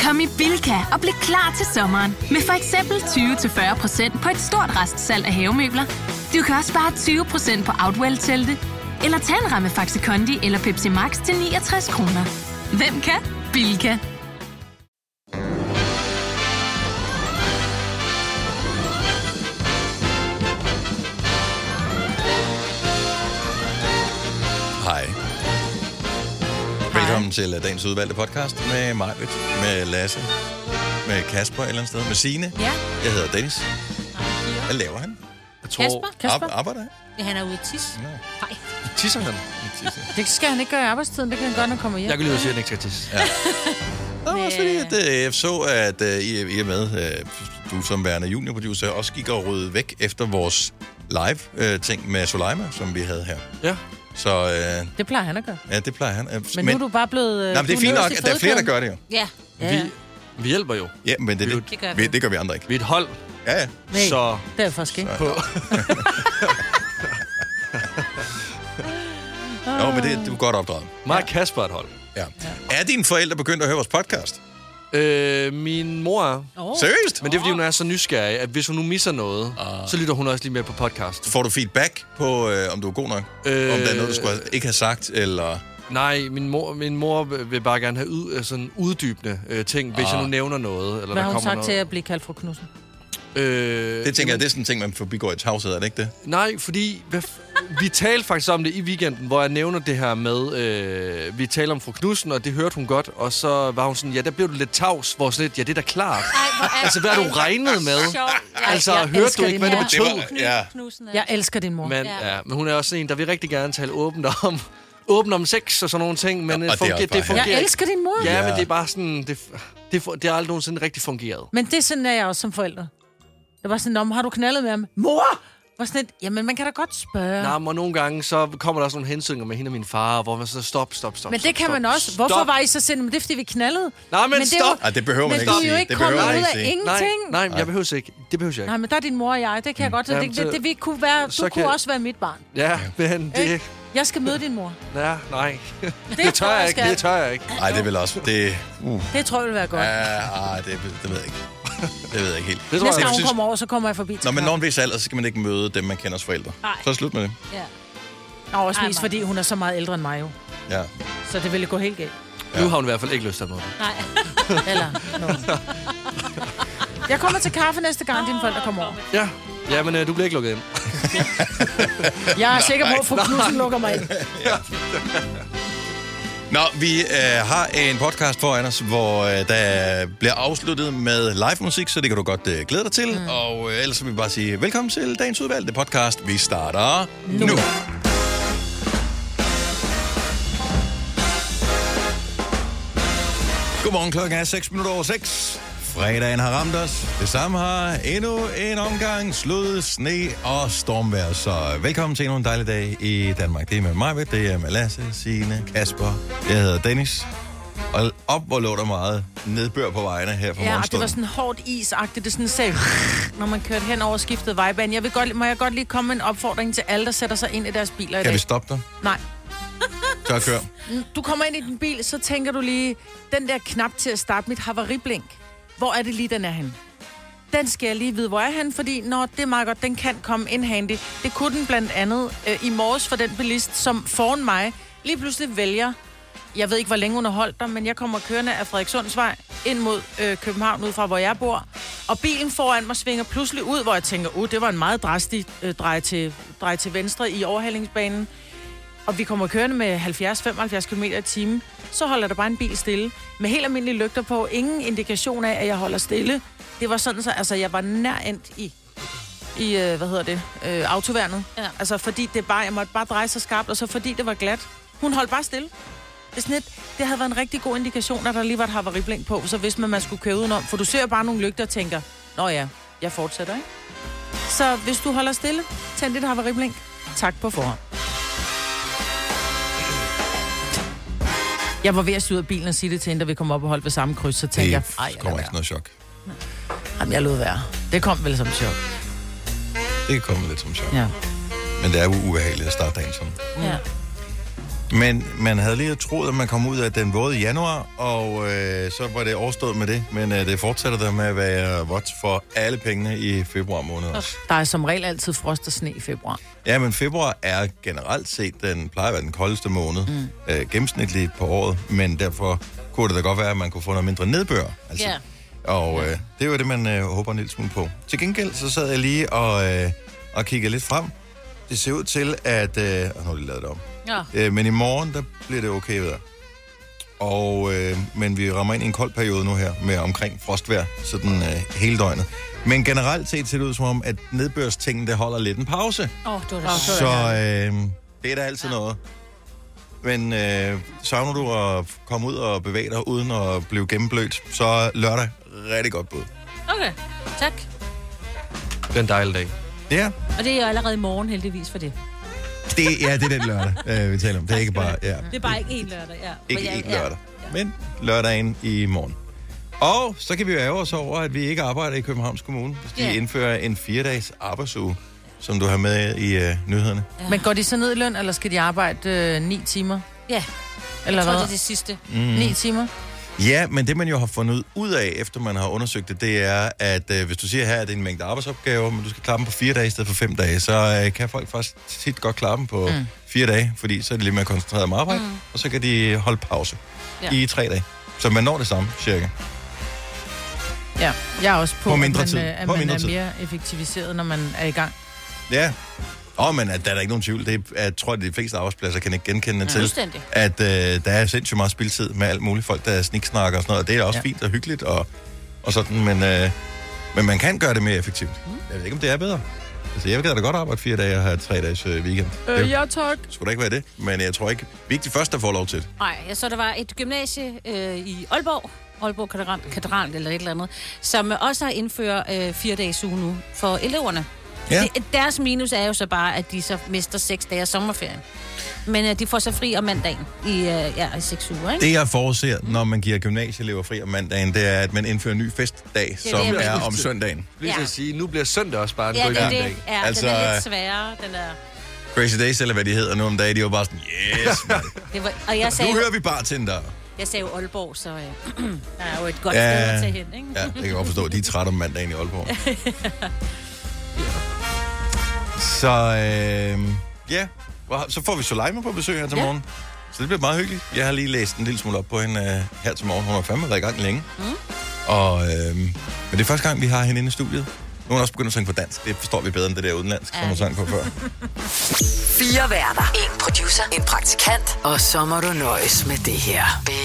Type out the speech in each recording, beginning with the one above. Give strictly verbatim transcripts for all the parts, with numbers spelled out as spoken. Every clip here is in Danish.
Kom i Bilka og bliv klar til sommeren. Med for eksempel tyve til fyrre procent på et stort restsalg af havemøbler. Du kan også spare tyve procent på Outwell-telte. Eller tag en ramme Faxi Kondi eller Pepsi Max til niogtres kroner. Hvem kan? Bilka. Hej. Velkommen til dagens udvalgte podcast med mig, med Lasse, med Kasper et eller andet sted, med Signe. Ja. Jeg hedder Dennis. Hvad laver han? Jeg tror, Kasper? Kasper? Ar- arbejder han? Ja, han er ude at tisse. No. Nej. Tisser han? Tisser. Det skal han ikke gøre i arbejdstiden, det kan han gøre, når han kommer hjem. Jeg kan lige sige, at han ikke skal tisse. Ja. Det var også fordi, at uh, jeg så, at uh, I, I er med, uh, du som værende juniorproducer, også gik og rydde væk efter vores live-ting uh, med Soleima, som vi havde her. Ja. Så, uh, det plejer han at gøre. Ja, det plejer han. Uh, men, men nu er du bare blevet... Uh, nej, men det er fint nok, at der er flere, der gør det jo. Ja. ja. Vi, vi hjælper jo. Ja, men det, det, det, gør, vi, det gør vi andre ikke. Vi er et hold. Ja, ja. Nej, så... det er faktisk ikke. På. Nå, men det, det er godt opdraget. Mig og Kasper er et hold. Ja. Er dine forældre begyndt at høre vores podcast? Øh, min mor er. Oh. Seriøst? Men det er, fordi hun er så nysgerrig, at hvis hun nu misser noget, uh. så lytter hun også lige med på podcast. Får du feedback på, øh, om du er god nok? Øh... Om der er noget, du skulle ikke have sagt, eller... Nej, min mor, min mor vil bare gerne have ud, sådan uddybende øh, ting, hvis uh. jeg nu nævner noget. Eller hvad der har hun sagt noget. til at blive kaldt fru Knudsen? Øh, det tænker jeg, det er sådan en ting, man forbigår i tavshed, er det ikke det? Nej, fordi hvad f- vi talte faktisk om det i weekenden, hvor jeg nævner det her med, øh, vi taler om fru Knudsen, og det hørte hun godt, og så var hun sådan, ja, der blev du lidt tavs, hvor sådan lidt, ja, det er da klart. Ej, er, altså, hvad har du regnet med? Altså, jeg hørte du ikke, hvad det betød? Det var, ja. Jeg elsker din mor. Men, ja, men hun er også en, der vil rigtig gerne tale åbent om, åbent om sex og sådan nogle ting, men ja, fungerer, det, det fungerer. Jeg elsker din mor. Ja, men det er bare sådan, det, det, det har aldrig nogensinde rigtig fungeret. Men det er sådan, er jeg også som forælder. Det var sådan, har du knaldet med ham? Mor! Var sådan et, jamen, man kan da godt spørge. Nej, men nogle gange, så kommer der også nogle hensynninger med hende og min far, hvor man så stop, stop, stop. Men det kan stop, man også. Hvorfor stop. var I så sindssygt? Men det er, fordi vi knaldede. Nej, men, men stop! Det, jo, det behøver man men ikke at sige. Men du er jo ikke det kommet ud af sige. ingenting. Nej, nej, jeg behøver ikke. Det behøver jeg ikke. Nej, men der er din mor og jeg. Det kan jeg godt. Jamen, det, det, det, det, kunne være, du kunne kan... også være mit barn. Ja, men det... Jeg skal møde din mor. Ja, nej. Det, det tør jeg ikke. Det tør jeg ikke. Nej, det vil også... Det, uh. det tror jeg vil være godt. Ja, uh, det, det ved jeg ikke. Det ved jeg ikke helt. Det Næste gang hun kommer over, så kommer jeg forbi. Nå, men når en vis alder, så skal man ikke møde dem, man kender som forældre. Nej. Så er slut med det. Ja. Og også mest, fordi hun er så meget ældre end mig jo. Ja. Så det ville gå helt galt. Ja. Nu har hun i hvert fald ikke lyst til at møde det. Nej. Eller no. Jeg kommer til kaffe næste gang, dine forældre kommer over. Ja. Ja, men øh, du bliver ikke lukket ind. Jeg er sikker på, at fru Knudsen lukker mig ind. Ja. Nå, vi øh, har en podcast foran os, hvor øh, der bliver afsluttet med live musik, så det kan du godt øh, glæde dig til. Mm. Og øh, ellers vil vi bare sige velkommen til dagens udvalgte podcast. Vi starter nu. nu. Godmorgen, klokken er seks minutter over seks. Fredagen har ramt os. Det samme har endnu en omgang slået sne og stormvejr. Så velkommen til endnu en dejlig dag i Danmark. Det er med mig, det er med Lasse, Signe, Kasper. Jeg hedder Dennis. Og op, hvor lå der meget nedbør på vejene her for ja, morgenstunden. Ja, det var sådan hårdt isagtigt. Det sådan sagde, når man kørte hen over skiftet vejbane. Jeg vil godt, må jeg godt lige komme med en opfordring til alle, der sætter sig ind i deres biler i kan dag. Kan vi stoppe dig? Nej. Så kør. Du kommer ind i din bil, så tænker du lige, den der knap til at starte mit havariblink. Hvor er det lige, den er henne? Den skal jeg lige vide, hvor er han, fordi når det er meget godt, den kan komme in handy. Det kunne den blandt andet øh, i morges for den bilist, som foran mig lige pludselig vælger. Jeg ved ikke, hvor længe hun har holdt der, men jeg kommer kørende af Frederikssundsvej ind mod øh, København, ud fra hvor jeg bor. Og bilen foran mig svinger pludselig ud, hvor jeg tænker, uh, det var en meget drastisk øh, drej, til, drej til venstre i overhalingsbanen. Og vi kommer kørende med halvfjerds til femoghalvfjerds kilometer i timen, så holder der bare en bil stille. Med helt almindelige lygter på, ingen indikation af, at jeg holder stille. Det var sådan så, altså jeg var nær endt i, i øh, hvad hedder det, øh, autoværnet. Ja. Altså fordi det bare, jeg måtte bare dreje sig skarpt, og så fordi det var glat. Hun holdt bare stille. Det, er sådan et, det havde været en rigtig god indikation, at der lige var et havariblink på, så hvis man, man skulle køre udenom. For du ser bare nogle lygter og tænker, nå ja, jeg fortsætter, ikke? Så hvis du holder stille, tænd dit havariblink. Tak på forhånd. Jeg var ved at styre bilen og sige det til hende, da vi kom op og holdt ved samme kryds, så tænkte jeg, ej, det kommer ikke noget chok. Jamen, jeg lod være. Det kom vel som chok. Det kommer lidt som chok. Ja. Men det er jo ubehageligt at starte dagen sådan. Ja. Men man havde lige troet, at man kom ud af den våde januar, og øh, så var det overstået med det. Men øh, det fortsætter der med at være vådt for alle pengene i februar måned også. Der er som regel altid frost og sne i februar. Ja, men februar er generelt set, den plejer at være den koldeste måned, mm. øh, gennemsnitligt på året, men derfor kunne det da godt være, at man kunne få noget mindre nedbør. Altså. Ja. Og øh, det er jo det, man øh, håber en lille smule på. Til gengæld så sad jeg lige og, øh, og kiggede lidt frem. Det ser ud til, at... Øh, nu har de lavet det om. Ja. Øh, men i morgen, der bliver det okay vejr. Og, øh, men vi rammer ind i en kold periode nu her, med omkring frostvejr, sådan øh, hele døgnet. Men generelt set ser det ud som om, at nedbørstingen, det holder lidt en pause. Åh, oh, det var det. Så øh, det er da altid ja. noget. Men øh, savner du at komme ud og bevæge dig, uden at blive gennemblødt, så er lørdag rigtig godt bud. Okay, tak. Det er en dejlig dag. Ja. Og det er jo allerede i morgen, heldigvis for det. Det, ja, det er den lørdag, øh, vi taler om. Det er ikke bare... Ja. Det er bare ikke én lørdag, ja. Ikke jeg, én lørdag, ja. Men lørdagen i morgen. Og så kan vi jo ære os over, at vi ikke arbejder i Københavns Kommune, hvis de Ja. indfører en fire-dages arbejdsuge, som du har med i øh, nyhederne. Ja. Men går de så ned i løn, eller skal de arbejde øh, ni timer? Ja, Eller jeg tror, hvad? det er det sidste. Mm. Ni timer? Ja, men det man jo har fundet ud af, efter man har undersøgt det, det er, at øh, hvis du siger her, at det er en mængde arbejdsopgaver, men du skal klare dem på fire dage i stedet for fem dage, så øh, kan folk faktisk tit godt klare dem på mm. fire dage, fordi så er de lidt mere koncentreret om arbejde, mm. og så kan de holde pause Ja. i tre dage. Så man når det samme, cirka. Ja, jeg er også på, På mindre at tid. man, øh, at På man mindre er tid. mere effektiviseret, når man er i gang. Ja. Åh, oh, men at der er der ikke nogen tvivl. Det er, at, jeg tror, at de fleste arbejdspladser kan ikke genkende ja, til, fuldstændig. at øh, der er sindssygt meget spildtid med alt muligt. Folk, der sniksnakker og sådan noget, og det er også ja. fint og hyggeligt og, og sådan, men, øh, men man kan gøre det mere effektivt. Mm. Jeg ved ikke, om det er bedre. Altså, jeg gad da godt arbejde fire dage og have tre dages øh, weekend. Øh, det ja, tak. skulle da ikke være det, men jeg tror ikke, vi er ikke de første, der får lov til det. Nej, jeg så der var et gymnasie øh, i Aalborg, Aalborg Katedral, Katedral eller et eller andet, som også har indført øh, fire dages uge nu for eleverne. Ja. Det, deres minus er jo så bare, at de så mister seks dage af sommerferien. Men øh, de får så fri om mandagen i, øh, ja, i seks uger, ikke? Det, jeg forudser, når man giver gymnasieelever fri om mandagen, det er, at man indfører en ny festdag, som det, jeg er mener. om søndagen. Lige Ja. at sige, nu bliver søndag også bare en Ja, god det er dag. det. Ja, Altså, den er lidt sværere, den er... Crazy Days, eller hvad de hedder nu om dagen, de var bare sådan, yes, man. Det var, og jeg sagde, Nu hører vi bartender. jeg sagde jo Aalborg, så øh, der er jo et godt Ja. sted at tage hen, ikke? Ja, det kan jeg godt forstå. De er trætte om mandagen i Aalborg. Så øh, ja, så får vi Soleima på besøg her til Ja. morgen. Så det bliver meget hyggeligt. Jeg har lige læst en lille smule op på hende øh, her til morgen. Hun har fandme været i gang længe. Mm. Og, øh, men det er første gang, vi har hende inde i studiet. Nu er hun også begyndt at synge på dansk. Det forstår vi bedre end det der udenlandsk, som Ja. hun sang på før. Fire værter. En producer. En praktikant. Og så må du nøjes med det her.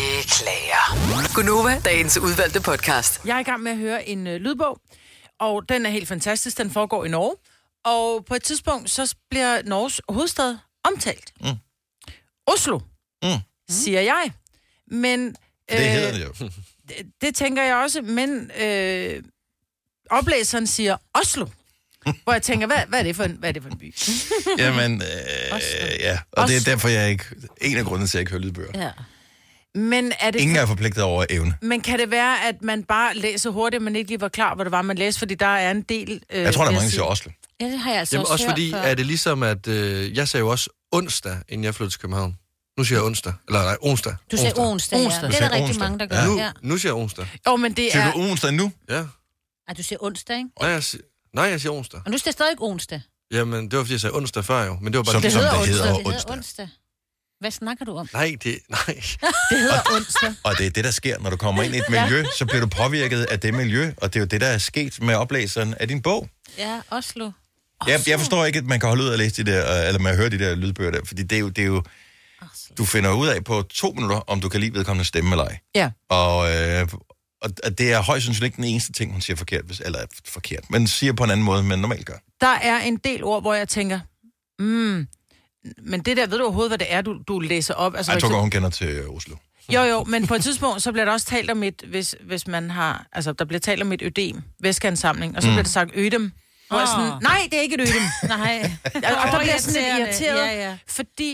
Beklager. Gunova, dagens udvalgte podcast. Jeg er i gang med at høre en øh, lydbog, og den er helt fantastisk. Den foregår i Norge. Og på et tidspunkt, så bliver Norges hovedstad omtalt. Mm. Oslo, Mm. siger jeg. Men Det hedder det jo. det, det tænker jeg også, men øh, oplæseren siger Oslo. Hvor jeg tænker, hvad, hvad, er det for en, hvad er det for en by? Jamen, øh, ja. Og det er derfor, jeg ikke... En af grunden til, at jeg ikke hører lydbøger. Ja. Men, er det, Ingen er forpligtet over evne. men kan det være, at man bare læser hurtigt, men ikke lige var klar, hvad det var, man læste? Fordi der er en del... Øh, Jeg tror, der er vil mange, der sige- siger Oslo. Ja, det har jeg altså Jamen også også hørt fordi, før. er det ligesom, at øh, jeg sagde jo også onsdag, inden jeg flyttede til København. Nu siger jeg onsdag. Eller nej, onsdag. Du sagde onsdag, ja. Onsdag. Det er Du der sagde rigtig onsdag. mange, der gør. Ja. Ja. Nu, Ja. nu siger jeg onsdag. Jo, men det Siger er... du onsdag nu? Ja. Ej, du siger onsdag, ikke? Nej, jeg, siger, nej, jeg siger onsdag. Og nu står stadig onsdag. Jamen, det var fordi, jeg sagde onsdag før jo. Men det var bare... Som, Det som hedder det hedder Det onsdag. hedder onsdag. Hvad snakker du om? Nej, det... Nej. Det hedder onsdag. Og det er det, der sker, når du kommer ind i et miljø, så bliver du påvirket af det miljø, og det er jo det, der er sket med oplæseren af din bog. Ja, Oslo. Jeg, jeg forstår ikke, at man kan holde ud og læse de der, eller man hører de der lydbøger der, fordi det er jo, det er jo Oslo. du finder ud af på to minutter, om du kan lide vedkommende stemme eller ej. Ja. Og, øh, og det er højst sandsynligt ikke den eneste ting, hun siger forkert, hvis, eller forkert, men siger på en anden måde, end man normalt gør. Der er en del ord, hvor jeg tænker, mm, men det der, ved du overhovedet, hvad det er, du, du læser op? Altså, Jeg for tror eksempel- godt, hun kender til Oslo. Jo, jo, men på et tidspunkt, så bliver der også talt om et, hvis, hvis man har, altså der bliver talt om et ødem, væskeansamling, og så mm. bliver der sagt ødem. Hvor jeg sådan, Åh. nej, det er ikke et ødem. Nej. og, og der bliver jeg sådan lidt Irriterende. irriteret, Ja, ja. fordi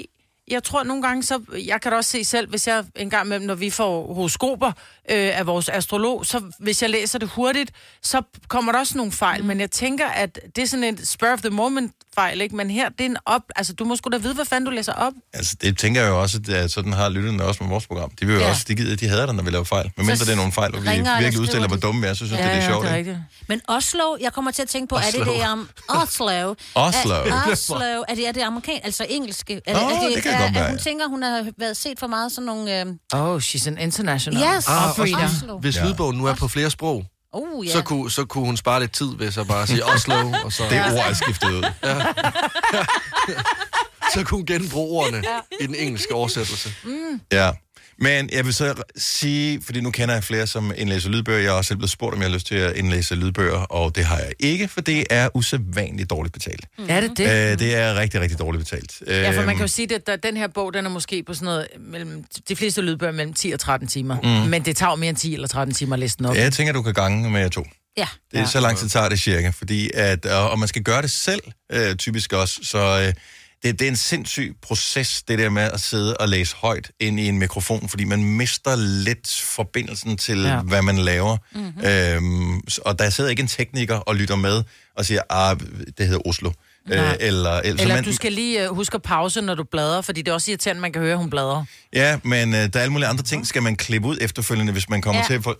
jeg tror nogle gange, så jeg kan da også se selv, hvis jeg en gang med, når vi får horoskoper øh, af vores astrolog, så hvis jeg læser det hurtigt, så kommer der også nogle fejl. Men jeg tænker, at det er sådan en spur of the moment fejl, ikke? Men her, det er en op... Altså, du må sgu da vide, hvad fanden du læser op. Altså, det tænker jeg jo også, at sådan har lytterne også med vores program. De vil jo Ja. også, de gider, de hader dig, når vi laver fejl. Men mindre det er nogle fejl, og vi ringer eller virkelig udstiller, hvor skriver dumme vi er, så synes Ja, jeg, det er ja, sjovt. det er ikke? rigtigt. Men Oslo, jeg kommer til at tænke på, Oslo. er det det om Oslo? Oslo. Er, Oslo, er det, er det amerikansk, altså engelske? Er, Nå, er det, det kan er, godt være, er, hun ja. tænker, hun har været set for meget sådan nogle... Øh... Oh, she's an international. Yes, Ah, operator. også, Oslo. hvis Ja. lydbogen nu er på flere sprog, Uh, ja. så, kunne, så kunne hun spare lidt tid ved så bare at sige Oslo, og så, Det ord er skiftet ud. så kunne hun genbruge ordene i den engelske oversættelse. Ja. Men jeg vil så sige, fordi nu kender jeg flere, som indlæser lydbøger. Jeg har også selv blevet spurgt, om jeg har lyst til at indlæse lydbøger, og det har jeg ikke, for det er usædvanligt dårligt betalt. Mm. Er det det? Øh, det er rigtig, rigtig dårligt betalt. Ja, for man kan jo Øhm, sige, at der, den her bog, den er måske på sådan noget, mellem, de fleste lydbøger mellem ti og tretten timer. Mm. Men det tager jo mere end ti eller tretten timer at læse den op. Jeg tænker, du kan gange med to. Ja. Det er Ja. så lang tid tager det cirka, fordi at, og og man skal gøre det selv, øh, typisk også, så øh, det, det er en sindssyg proces, det der med at sidde og læse højt ind i en mikrofon, fordi man mister lidt forbindelsen til, Ja. ja. hvad man laver. Mm-hmm. Øhm, og der sidder ikke en tekniker og lytter med og siger, ah, det hedder Oslo. Øh, eller, eller, Eller man, du skal lige uh, huske at pause, når du bladrer, fordi det er også irriterende, at man kan høre, at hun bladrer. Ja, men øh, der er alle mulige andre ting, skal man klippe ud efterfølgende, hvis man kommer Ja. ja. til... For,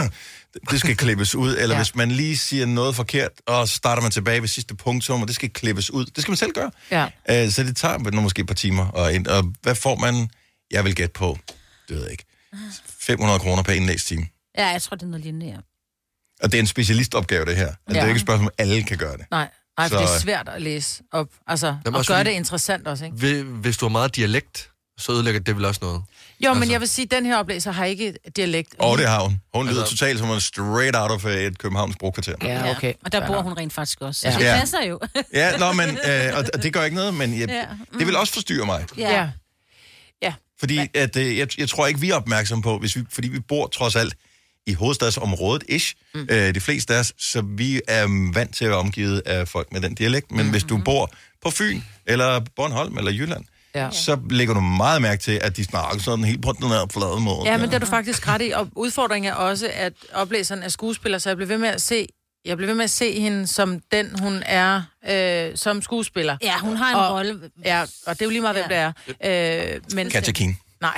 det skal klippes ud, eller Ja. ja. hvis man lige siger noget forkert, og så starter man tilbage ved sidste punktum, og det skal klippes ud. Det skal man selv gøre. Ja. Øh, så det tager nu måske et par timer. Og, ind, og hvad får man? Jeg vil gætte på, det ved jeg ikke, fem hundrede kroner per indlæst time. Ja, jeg tror, det er noget lignende, ja. Og det er en specialistopgave, det her. Altså, det er Ja. ikke et spørgsmål, at alle kan gøre det. Nej, nej, for Så- det er svært at læse op. Altså, Jamen, og også gøre fordi- det interessant også, ikke? Hvis- Hvis du har meget dialekt, så ødelægger det vel også noget. Jo, men Altså- jeg vil sige, at den her oplæser har ikke dialekt. Og det har hun. Hun lyder Altså- totalt som en straight out of et Københavns brokvarter. Ja, okay. Og der Fair bor nok. hun rent faktisk også. Ja. Så det Ja. passer jo. Ja, nå, men, øh, og og det gør ikke noget, men jeg, Ja. det vil også forstyrre mig. Ja. Ja. Fordi at, øh, jeg, jeg tror ikke, vi er opmærksomme på, hvis vi, fordi vi bor trods alt i hovedstadsområdet, ish, mm. øh, de fleste af os, så vi er vant til at være omgivet af folk med den dialekt. Men mm-hmm. hvis du bor på Fyn, eller Bornholm, eller Jylland, Ja. så lægger du meget mærke til, at de snakker sådan helt på den her flade måde. Ja, men det er du faktisk ret i. Og udfordringen er også, at oplæseren er skuespiller, så jeg bliver ved med at se, jeg bliver ved med at se hende som den, hun er øh, som skuespiller. Ja, hun har en Og- rolle. Ja, og det er jo lige meget, hvem Ja. det er. Øh, men, Katja King. Nej.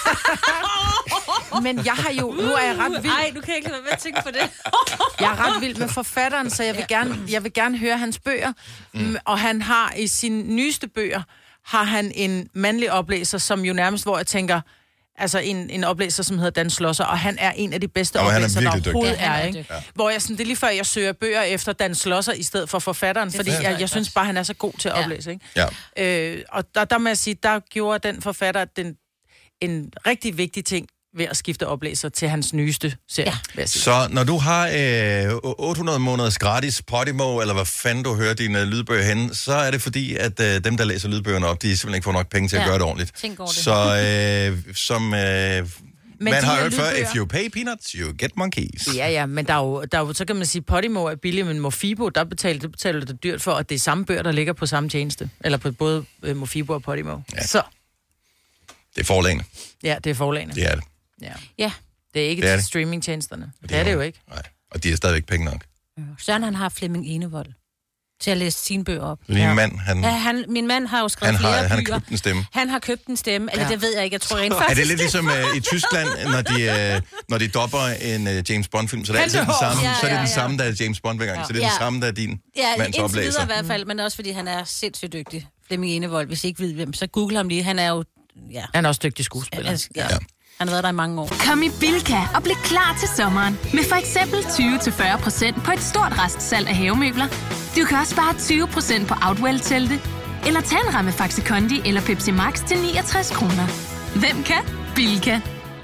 Men jeg har jo, nu er jeg ret vild. Nej, du kan ikke lade være med at tænke på det. Jeg er ret vild med forfatteren, så jeg vil gerne, jeg vil gerne høre hans bøger. Mm. Og han har i sine nyeste bøger, har han en mandlig oplæser, som jo nærmest, hvor jeg tænker, altså en, en oplæser, som hedder Dan Schlosser, og han er en af de bedste Jamen, han er oplæsere, der virkelig dygtig. overhovedet Ja, han er, er ikke? dygtig. Hvor jeg sådan, det er lige før, jeg søger bøger efter Dan Schlosser, i stedet for forfatteren, fordi forstår jeg, jeg jeg synes godt. bare, han er så god til at Ja. oplæse, ikke? Ja. Øh, og der, der må jeg sige, der gjorde den forfatter den, en rigtig vigtig ting ved at skifte oplæser til hans nyeste serie, ja. vil jeg sige. Så når du har øh, otte hundrede måneders gratis Podimo, eller hvad fanden du hører dine lydbøger henne, så er det fordi, at øh, dem, der læser lydbøgerne op, de simpelthen ikke får nok penge til at Ja. gøre det ordentligt. Tænk over det. Så øh, som øh, man de har her hørt før, lydbøger- if you pay peanuts, you get monkeys. Ja, ja, men der er, jo, der er jo, så kan man sige, Podimo er billig, men Mofibo, der betaler, det betaler det dyrt for, at det er samme bøger, der ligger på samme tjeneste. Eller på både øh, Mofibo og Podimo. Ja. Så, Det er forlagene. ja, det er forlagene. Det er det. Ja. Ja, Det er ikke Det er til det. streamingtjenesterne. Det, det er det jo ikke. Nej, og de er stadigvæk penge nok. Søren han har Flemming Enevold til at læse sine bøger op. Min Ja. mand, han, Ja, han, min mand har jo skrevet han, flere har, han har bøger. købt en stemme. Han har købt en stemme, eller Ja. ja. det ved jeg ikke, jeg tror rent Er faktisk. det lidt ligesom uh, i Tyskland, når de, uh, når de dopper en uh, James Bond-film, så er det altid den samme, Ja, så er det ja, den ja. samme, der er James Bond hver gang, så det er den Ja. samme, der er din Ja, mands indtil videre oplæser. i hvert fald, men også fordi han er sindssygt dygtig. Flemming Enevold, hvis I ikke ved hvem, så google ham lige. Han er jo, ja, Han er også dygtig skuespiller. ja, ja. Ja. Han har været der i mange år. Kom i Bilka og bliv klar til sommeren med for eksempel tyve til fyrre procent på et stort restsalg af havemøbler. Du kan også spare tyve procent på Outwell-telte, eller tage en ramme Faxi Kondi eller Pepsi Max til niogtres kroner. Hvem kan? Bilka.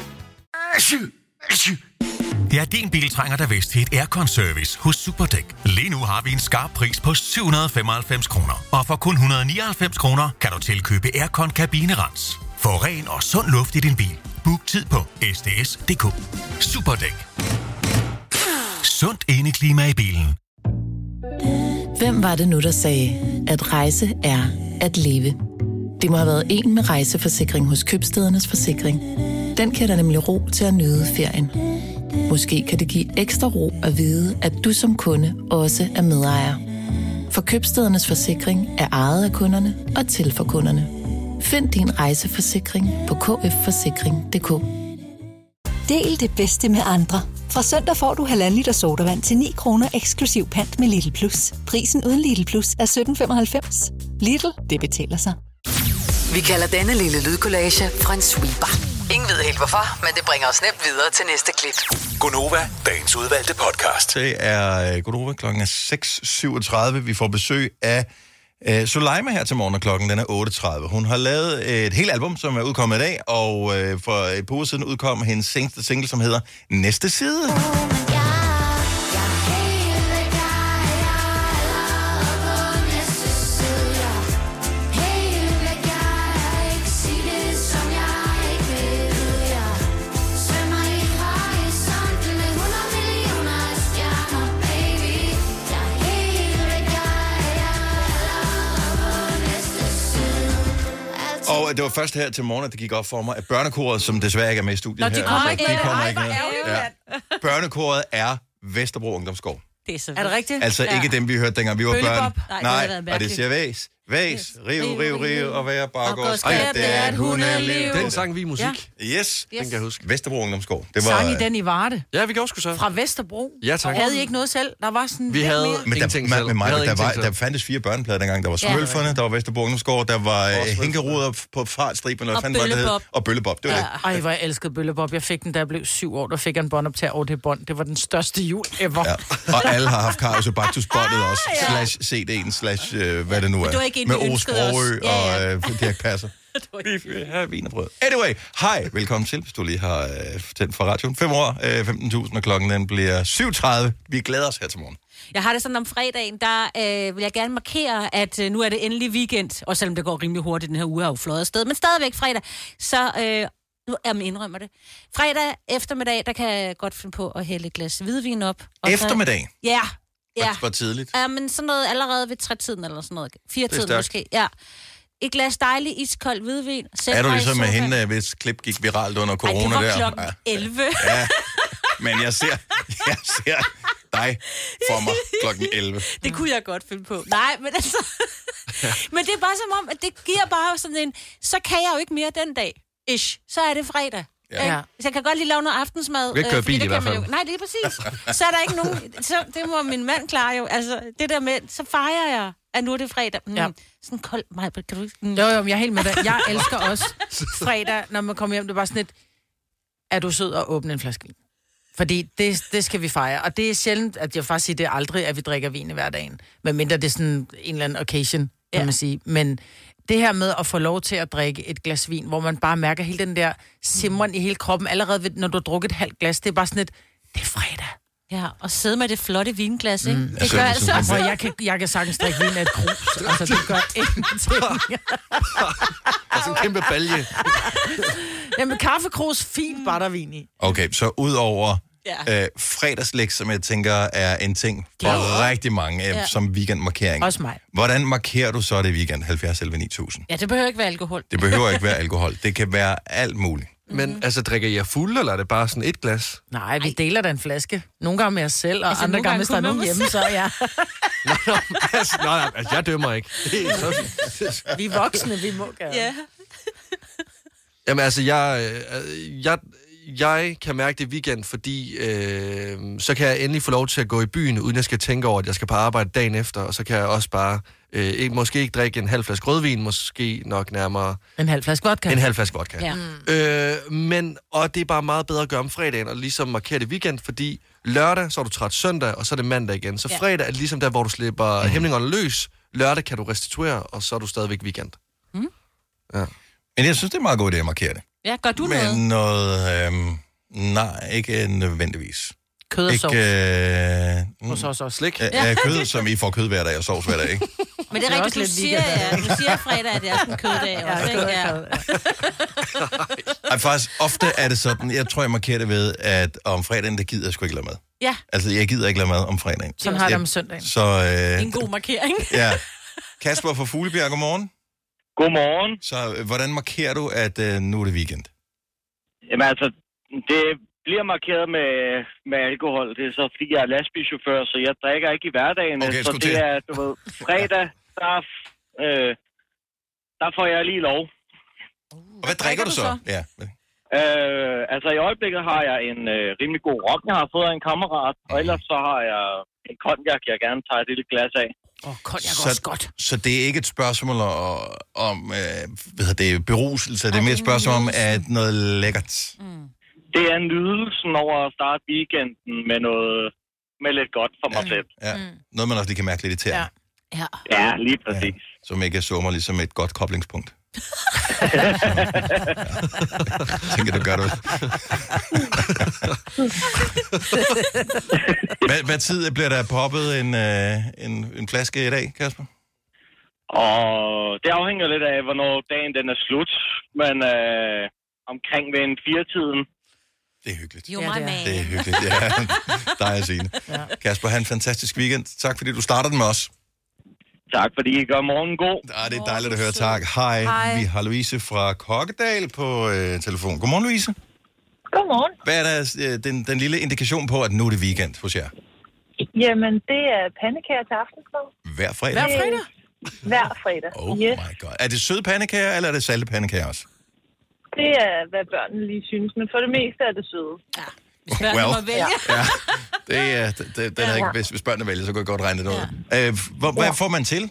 Det er din bil trænger der vist til et aircon-service hos Superdæk. Lige nu har vi en skarp pris på syv hundrede og femoghalvfems kroner. Og for kun et hundrede og nioghalvfems kroner kan du tilkøbe aircon kabinerens. Få ren og sund luft i din bil. Book tid på s d s punktum d k. Superdæk. Sundt indeklima i bilen. Hvem var det nu, der sagde, at rejse er at leve? Det må have været en med rejseforsikring hos Købstædernes Forsikring. Den kan der nemlig ro til at nyde ferien. Måske kan det give ekstra ro at vide, at du som kunde også er medejer. For Købstædernes Forsikring er ejet af kunderne og til for kunderne. Find din rejseforsikring på k f forsikring punktum d k. Del det bedste med andre. Fra søndag får du halvanden liter sodavand til ni kroner eksklusiv pant med Lidl Plus. Prisen uden Lidl Plus er sytten femoghalvfems. Lidl, det betaler sig. Vi kalder denne lille lydkollage en sweeper. Ingen ved helt hvorfor, men det bringer os nemt videre til næste klip. Gonova, dagens udvalgte podcast. Det er uh, Gonova, klokken er seks syvogtredive. Vi får besøg af uh, Soleima her til morgen, og klokken den er otte tredive. Hun har lavet et helt album, som er udkommet i dag, og uh, for et par uger siden udkom hendes seneste single, som hedder Næste Side. Og det var først her til morgen, at det gik op for mig, at børnekoret, som desværre ikke er med i studiet Nå, her... de kommer ikke de med. kommer Ej, ikke hvor med. ærgerligt, Ja. Børnekoret er Vesterbro Ungdomsskov. Det er så Er det rigtigt? Altså Ja. ikke dem, vi hørte, dengang vi var Bøllebop? børn. Nej, det Nej, havde været og det mærkeligt. siger væs. Væs, riv, riv, riv, og være Og bakkors. gå skab, det er et hundeliv. Den sang vi i musik. Ja. Yes. Den kan jeg huske. Vesterbro Ungdomsskov. Det var, Sang I den i Varde? Ja, vi gjorde sgu så. Fra Vesterbro? Ja, tak. Og havde I ikke noget selv? Der var sådan Vi lidt havde- mere- men der, Ingenting med, selv. med mig, Vi havde der, ingenting var, selv. der fandtes fire børneplader dengang. Der var Smølferne, der var Vesterbro Ungdomsgård, der var øh, Hænkeruder på fartstriben, eller Og hvad fanden var det hed? Bøllebop. Og Bøllebop, det var det. Ej, hvor jeg elskede Bøllebop. Jeg fik den, da jeg blev syv år. Der fik jeg en båndoptager over det bånd. Det var den største jul ever. Ja. Og alle har haft Karius og Baktus-båndet også. Slash C D'en, slash øh, hvad det nu er. det var ikke en, med vi O. ønskede os. Sprogø Ja, og ja. øh, Dirk Passer. Vi vil have wienerbrød. Anyway, hej, velkommen til, hvis du lige har øh, tændt for radioen. fem år, øh, femten tusind, og klokken den bliver syv tredive. Vi glæder os her til morgen. Jeg har det sådan om fredagen, der øh, vil jeg gerne markere, at øh, nu er det endelig weekend, og selvom det går rimelig hurtigt, den her uge har jo fløjet afsted, men stadigvæk fredag, så øh, nu er man indrømmer det. Fredag eftermiddag, der kan jeg godt finde på at hælde et glas hvidvin op. Og Eftermiddag? Så, ja, ja. Var, var tidligt. Ja, men sådan noget allerede ved tre-tiden eller sådan noget. Fire-tiden stærkt. måske, ja. Et glas dejlig iskold hvidvin. Er du mig i ligesom med sofaen. hende, hvis klip gik viralt under Ej, corona det var der? klokken Ja. elleve. Ja, men jeg ser, jeg ser dig for mig klokken elleve. Det kunne jeg godt finde på. Nej, men altså... men det er bare som om, at det giver bare sådan en... Så kan jeg jo ikke mere den dag. Ish. Så er det fredag. Ja. Ja. Så jeg kan godt lige lave noget aftensmad. Du kan ikke køre øh, fordi bil det i kan hvert man fald. Jo, nej, det er præcis. Så er der ikke nogen... Så, det må min mand klare jo. Altså, det der med... Så fejrer jeg, at nu er det fredag. Mm, Ja. Sådan kold... Maj, kan du ikke... Mm. Jo, jo, men jeg er helt med dig. Jeg elsker også fredag, når man kommer hjem. Det er bare sådan et, er du sød at åbne en flaske vin? Fordi det, det skal vi fejre. Og det er sjældent, at jeg faktisk siger, det er aldrig, at vi drikker vin i hverdagen. Medmindre det er sådan en eller anden occasion, kan Ja. man sige. Men det her med at få lov til at drikke et glas vin, hvor man bare mærker hele den der simren i hele kroppen, allerede ved, når du har drukket et halvt glas, det er bare sådan et, det er fredag. Ja, og sidde med det flotte vinglas, ikke? Mm. Det Altså, gør det er altså sådan- Hvor jeg kan, jeg kan sagtens drikke vin af et krus. Altså, det gør ingenting. Og sådan en kæmpe balje. Jamen, kaffekrus, fint buttervin i. Okay, så ud over Ja. øh, fredagslæg, som jeg tænker er en ting for ja. rigtig mange øh, Ja. som weekendmarkering. Også mig. Hvordan markerer du så det weekend? halvfjerds elleve ni tusind. Ja, det behøver ikke være alkohol. Det behøver ikke være alkohol. Det kan være alt muligt. Men altså, drikker I jer fulde, eller er det bare sådan et glas? Nej, vi deler da en flaske. Nogle gange med os selv, og Altså, altså, andre nogle gange, hvis der er gange kun nogen med hjemme, så ja. Nå, nå, altså, nej, altså, jeg dømmer ikke. Det er så... Vi er voksne, vi må gerne. Ja. Jamen altså, jeg, øh, jeg, jeg kan mærke det weekend, fordi øh, så kan jeg endelig få lov til at gå i byen, uden jeg skal tænke over, at jeg skal på arbejde dagen efter, og så kan jeg også bare øh, ikke, måske ikke drikke en halv flaske rødvin, måske nok nærmere En halv flaske vodka. en halv flaske vodka. Ja. Øh, men, og det er bare meget bedre at gøre om fredagen, og ligesom markere det weekend, fordi lørdag, så er du træt søndag, og så er det mandag igen. Så Ja. fredag er ligesom der, hvor du slipper mm. hæmningerne løs. Lørdag kan du restituere, og så er du stadigvæk weekend. Mm. Ja. Men jeg synes, det er meget god idé at markere det. Ja, gør du Men noget? noget... Øhm, nej, ikke nødvendigvis. Kød og Ikke... sovs. Øh, mm, Hos os også. Slik. ja. øh, kød, som I får kød hver dag, og sovs hver dag, ikke? Men det Det er er rigtigt, også du lidt siger, ja. Du siger fredag, at det er sådan en køddag også, ikke? Ja. Ej, faktisk, ofte er det sådan, jeg tror, jeg markerer det ved, at om fredagen, der gider jeg sgu ikke lade mad. Ja, Altså, jeg gider ikke lade mad om fredagen. Sådan har jeg Jeg- det om søndagen. Så, øh, en god markering. ja. Kasper fra Fuglebjerg, godmorgen. Godmorgen. Så øh, hvordan markerer du, at øh, nu er det weekend? Jamen altså, det bliver markeret med, med alkohol. Det er så, fordi jeg er lastbilchauffør, så jeg drikker ikke i hverdagen. Okay, så det til. er, du ved, fredag, der, øh, der får jeg lige lov. Og hvad drikker du så? Ja. Øh, altså i øjeblikket har jeg en øh, rimelig god rom, jeg har fået af en kammerat, og ellers så har jeg en cognac, jeg gerne tager et lille glas af. Åh, oh, cognac så, også godt. Så det er ikke et spørgsmål om, om øh, hvad hedder det, beruselse, det er mere et spørgsmål om at noget lækkert. Mm. Det er nydelsen over at starte weekenden med noget med lidt godt for mig ja. selv. Ja. Mm. Noget man også lige kan mærke lidt i tæerne. Ja. Ja. Ja, lige præcis. Ja. Som ikke summer ligesom et godt koblingspunkt. ja. Tænker du gør det. hvad, hvad tid bliver der poppet en, øh, en, en flaske i dag, Kasper? Og det afhænger lidt af, hvornår dagen den er slut. Men øh, omkring ved en fire-tiden. Det er hyggeligt. Jo, ja, det, er. det er hyggeligt, ja. Der er Signe. Ja. Kasper, have en fantastisk weekend. Tak fordi du startede den med os. Tak, fordi I gør morgenen god. Ah, det er dejligt at høre. Tak. Hej. Hej. Vi har Louise fra Kokkedal på øh, telefon. Godmorgen, Louise. Godmorgen. Hvad er der øh, den, den lille indikation på, at nu er det weekend hos jer? Jamen, det er pandekager til aftensmad. Hver fredag? Hver fredag? Hver fredag, Oh yes. my god. Er det søde pandekager, eller er det salte pandekager også? Det er, hvad børnene lige synes, men for det meste er det søde. Ja. Hvis børnene well, må vælge. Ja. Det er, det, det, den er ikke, hvis, hvis børnene vælger, så kan jeg godt regne det ud. Ja. Øh, hvor, hvad får man til?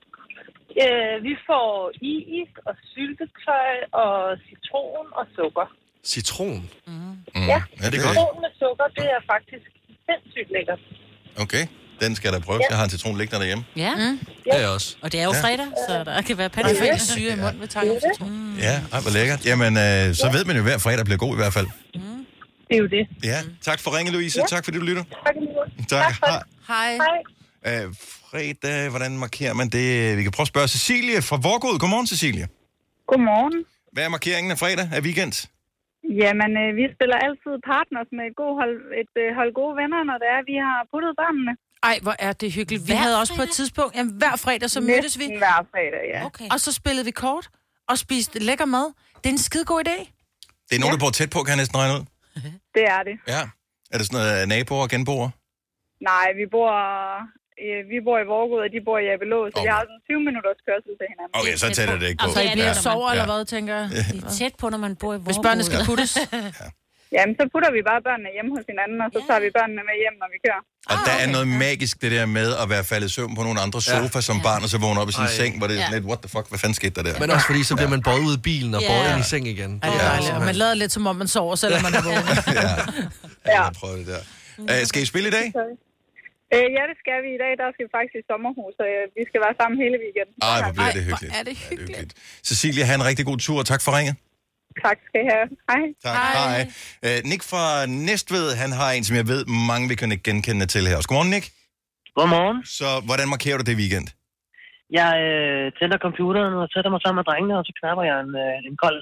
Øh, vi får is og syltetøj og citron og sukker. Citron? Mm. Mm. Ja, ja, det er citron med sukker, det er faktisk sindssygt lækkert. Okay, den skal der prøves. Ja. Jeg har en citron liggende derhjemme. Ja. Mm. Det er jeg også. Og det er jo Ja. fredag, så der kan være Og jeg pandekager. får syge i munden ved tanken om citron. Ja, ej, hvor lækkert. Jamen, øh, så ved man jo, at hver fredag bliver god i hvert fald. Det er jo det. Ja, tak for ringe, Louise. Ja. Tak fordi du lytter. Tak lige Tak. Hej. Hej. Hej. Øh, fredag, hvordan markerer man det? Vi kan prøve at spørge Cecilie fra Vorgod. Godmorgen, Cecilie. Godmorgen. Hvad er markeringen af fredag? Af weekend? Jamen, øh, vi spiller altid partners med et, god hold, et øh, hold gode venner, når det er, vi har puttet børnene. Ej, hvor er det hyggeligt. Vi Hver havde også på et tidspunkt, jamen, hver fredag, så mødtes vi. Næsten hver fredag, ja. Okay. Og så spillede vi kort og spiste lækker mad. Det er en skide god idé. Det er nogen, der bor tæt på, kan jeg næsten regne ud. Det er det. Ja. Er det sådan noget naboer og genboer? Nej, vi bor, øh, vi bor i Vorgod, og de bor i Abelå, så Okay. vi har sådan tyve minutters kørsel til hinanden. Okay, så tæt er det ikke på. Altså, I bliver Ja. sover, Ja. eller hvad, tænker jeg? Det er tæt på, når man bor i Hvis Vorgod. børnene skal puttes. Jamen, så putter vi bare børnene hjemme hos hinanden, og så tager vi børnene med hjem, når vi kører. Og der er noget magisk, det der med at være faldet i søvn på nogle andre sofa som barn, og så vågne op i sin Ej. seng, hvor det er sådan Ja. lidt, what the fuck, hvad fanden skete der der? Men også fordi, så bliver man båret ud i bilen og Ja. båret ind i seng igen. Ja, det er dejligt. Og man lader lidt, som om man sover, selvom man er vågen. ja, jeg har prøvet det der. Uh, skal I spille i dag? Øh, ja, det skal vi i dag. Der skal vi faktisk i sommerhus, så øh, vi skal være sammen hele weekenden. Ej, hvor bliver det Ej, hyggeligt. hvor er det Ja, hyggeligt. Cecilie, have en rigtig god tur, og tak for ringet. Tak skal I have. Hej. Tak. Hej. Hej. Uh, Nick fra Næstved, han har en, som jeg ved, mange vil kunne genkende til her. Godmorgen, Nick. Godmorgen. Så hvordan markerer du det weekend? Jeg øh, tænder computeren og sætter mig sammen med drengene, og så knapper jeg en, øh, en kold.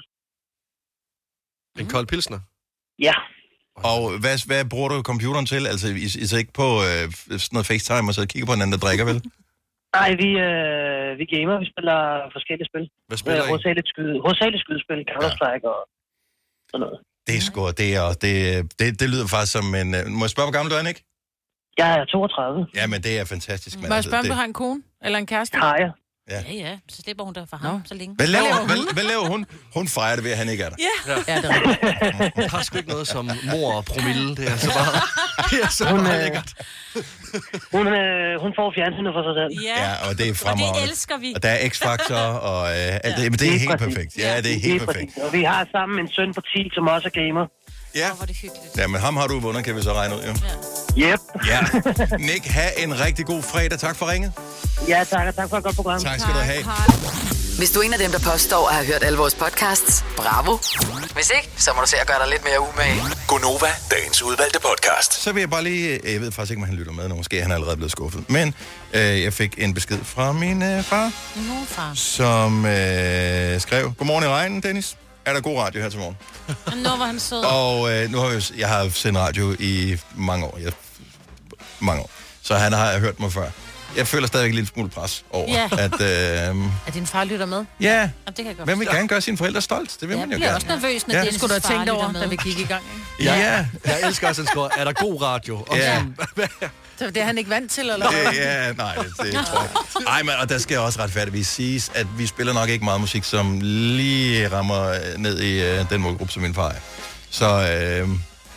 En kold pilsner. Ja. Og hvad, hvad bruger du computeren til? Altså, I, I så ikke på øh, sådan noget FaceTime og så kigger på hinanden, der drikker, vel? Nej, vi, øh, vi gamer. Vi spiller forskellige spil. Hvad spiller I? Hovedsageligt skyde, hovedsageligt skydespil, Counter-Strike og sådan noget. Det er sgu, det er, det, det, det lyder faktisk som en... øh, Må jeg spørge, hvor gammel du er, Nick? Jeg er toogtredive. Ja, men det er fantastisk. Må jeg spørge, om det... du har en kone? Eller en kæreste? Har jeg. Ja. Ja, ja. Så slipper hun der for ham så længe. Hvad laver, hvad, hvad laver hun? Hun fejrer det ved, at han ikke er der. Ja. Ja. Ja, det er rigtigt. Der er sgu ikke noget som mor og promille. Det er så bare, det er så Hun, bare øh, lækkert. Hun, øh, hun får fjernsynet for sig selv. Ja. Ja, og det er Og fremragende. det elsker vi. Og der er X-Factor, og øh, alt det. Men det er helt perfekt. Ja, det er helt perfekt. Og vi har sammen en søn på ti, som også er gamer. Ja. Hvor er det hyggeligt. Ja, men ham har du vundet, kan vi så regne ud, jo. Yep. Ja. Nick, have en rigtig god fredag. Tak for ringet. Ja, tak, og tak for et godt program. Tak skal du have. Hvis du er en af dem, der påstår at have hørt alle vores podcasts, bravo. Hvis ikke, så må du se at gøre dig lidt mere umage. Gonova, dagens udvalgte podcast. Så vil jeg bare lige... Jeg ved faktisk ikke, om han lytter med nu. Måske er han allerede blevet skuffet. Men øh, jeg fik en besked fra min øh, far, Nå, far. som øh, skrev: Godmorgen i regnen, Dennis. Er der god radio her til morgen? Nå, var han sød. Og øh, nu har jeg, jeg har sendt radio i mange år. Jeg, mange år. Så han har hørt mig før. jeg føler stadigvæk en lille smule pres over, Ja. at... Øh, Er din far lytter med? ja, Jamen, det kan jeg godt hvem vil forstå. gerne gøre sine forældre stolt? Det vil Jeg man jo bliver gerne. også nervøs, når Ja. det Det skulle du have tænkt over, da vi gik i gang. Ikke? Ja, Jeg elsker også, at han skriver, er der god radio? Og Ja. sådan, Så det er han ikke vant til, eller ja, hvad? ja, nej, det, det tror jeg ikke. Ej, men, og der skal også retfærdigvis siges, at vi spiller nok ikke meget musik, som lige rammer ned i øh, den målgruppe, som min far er. Så, øh,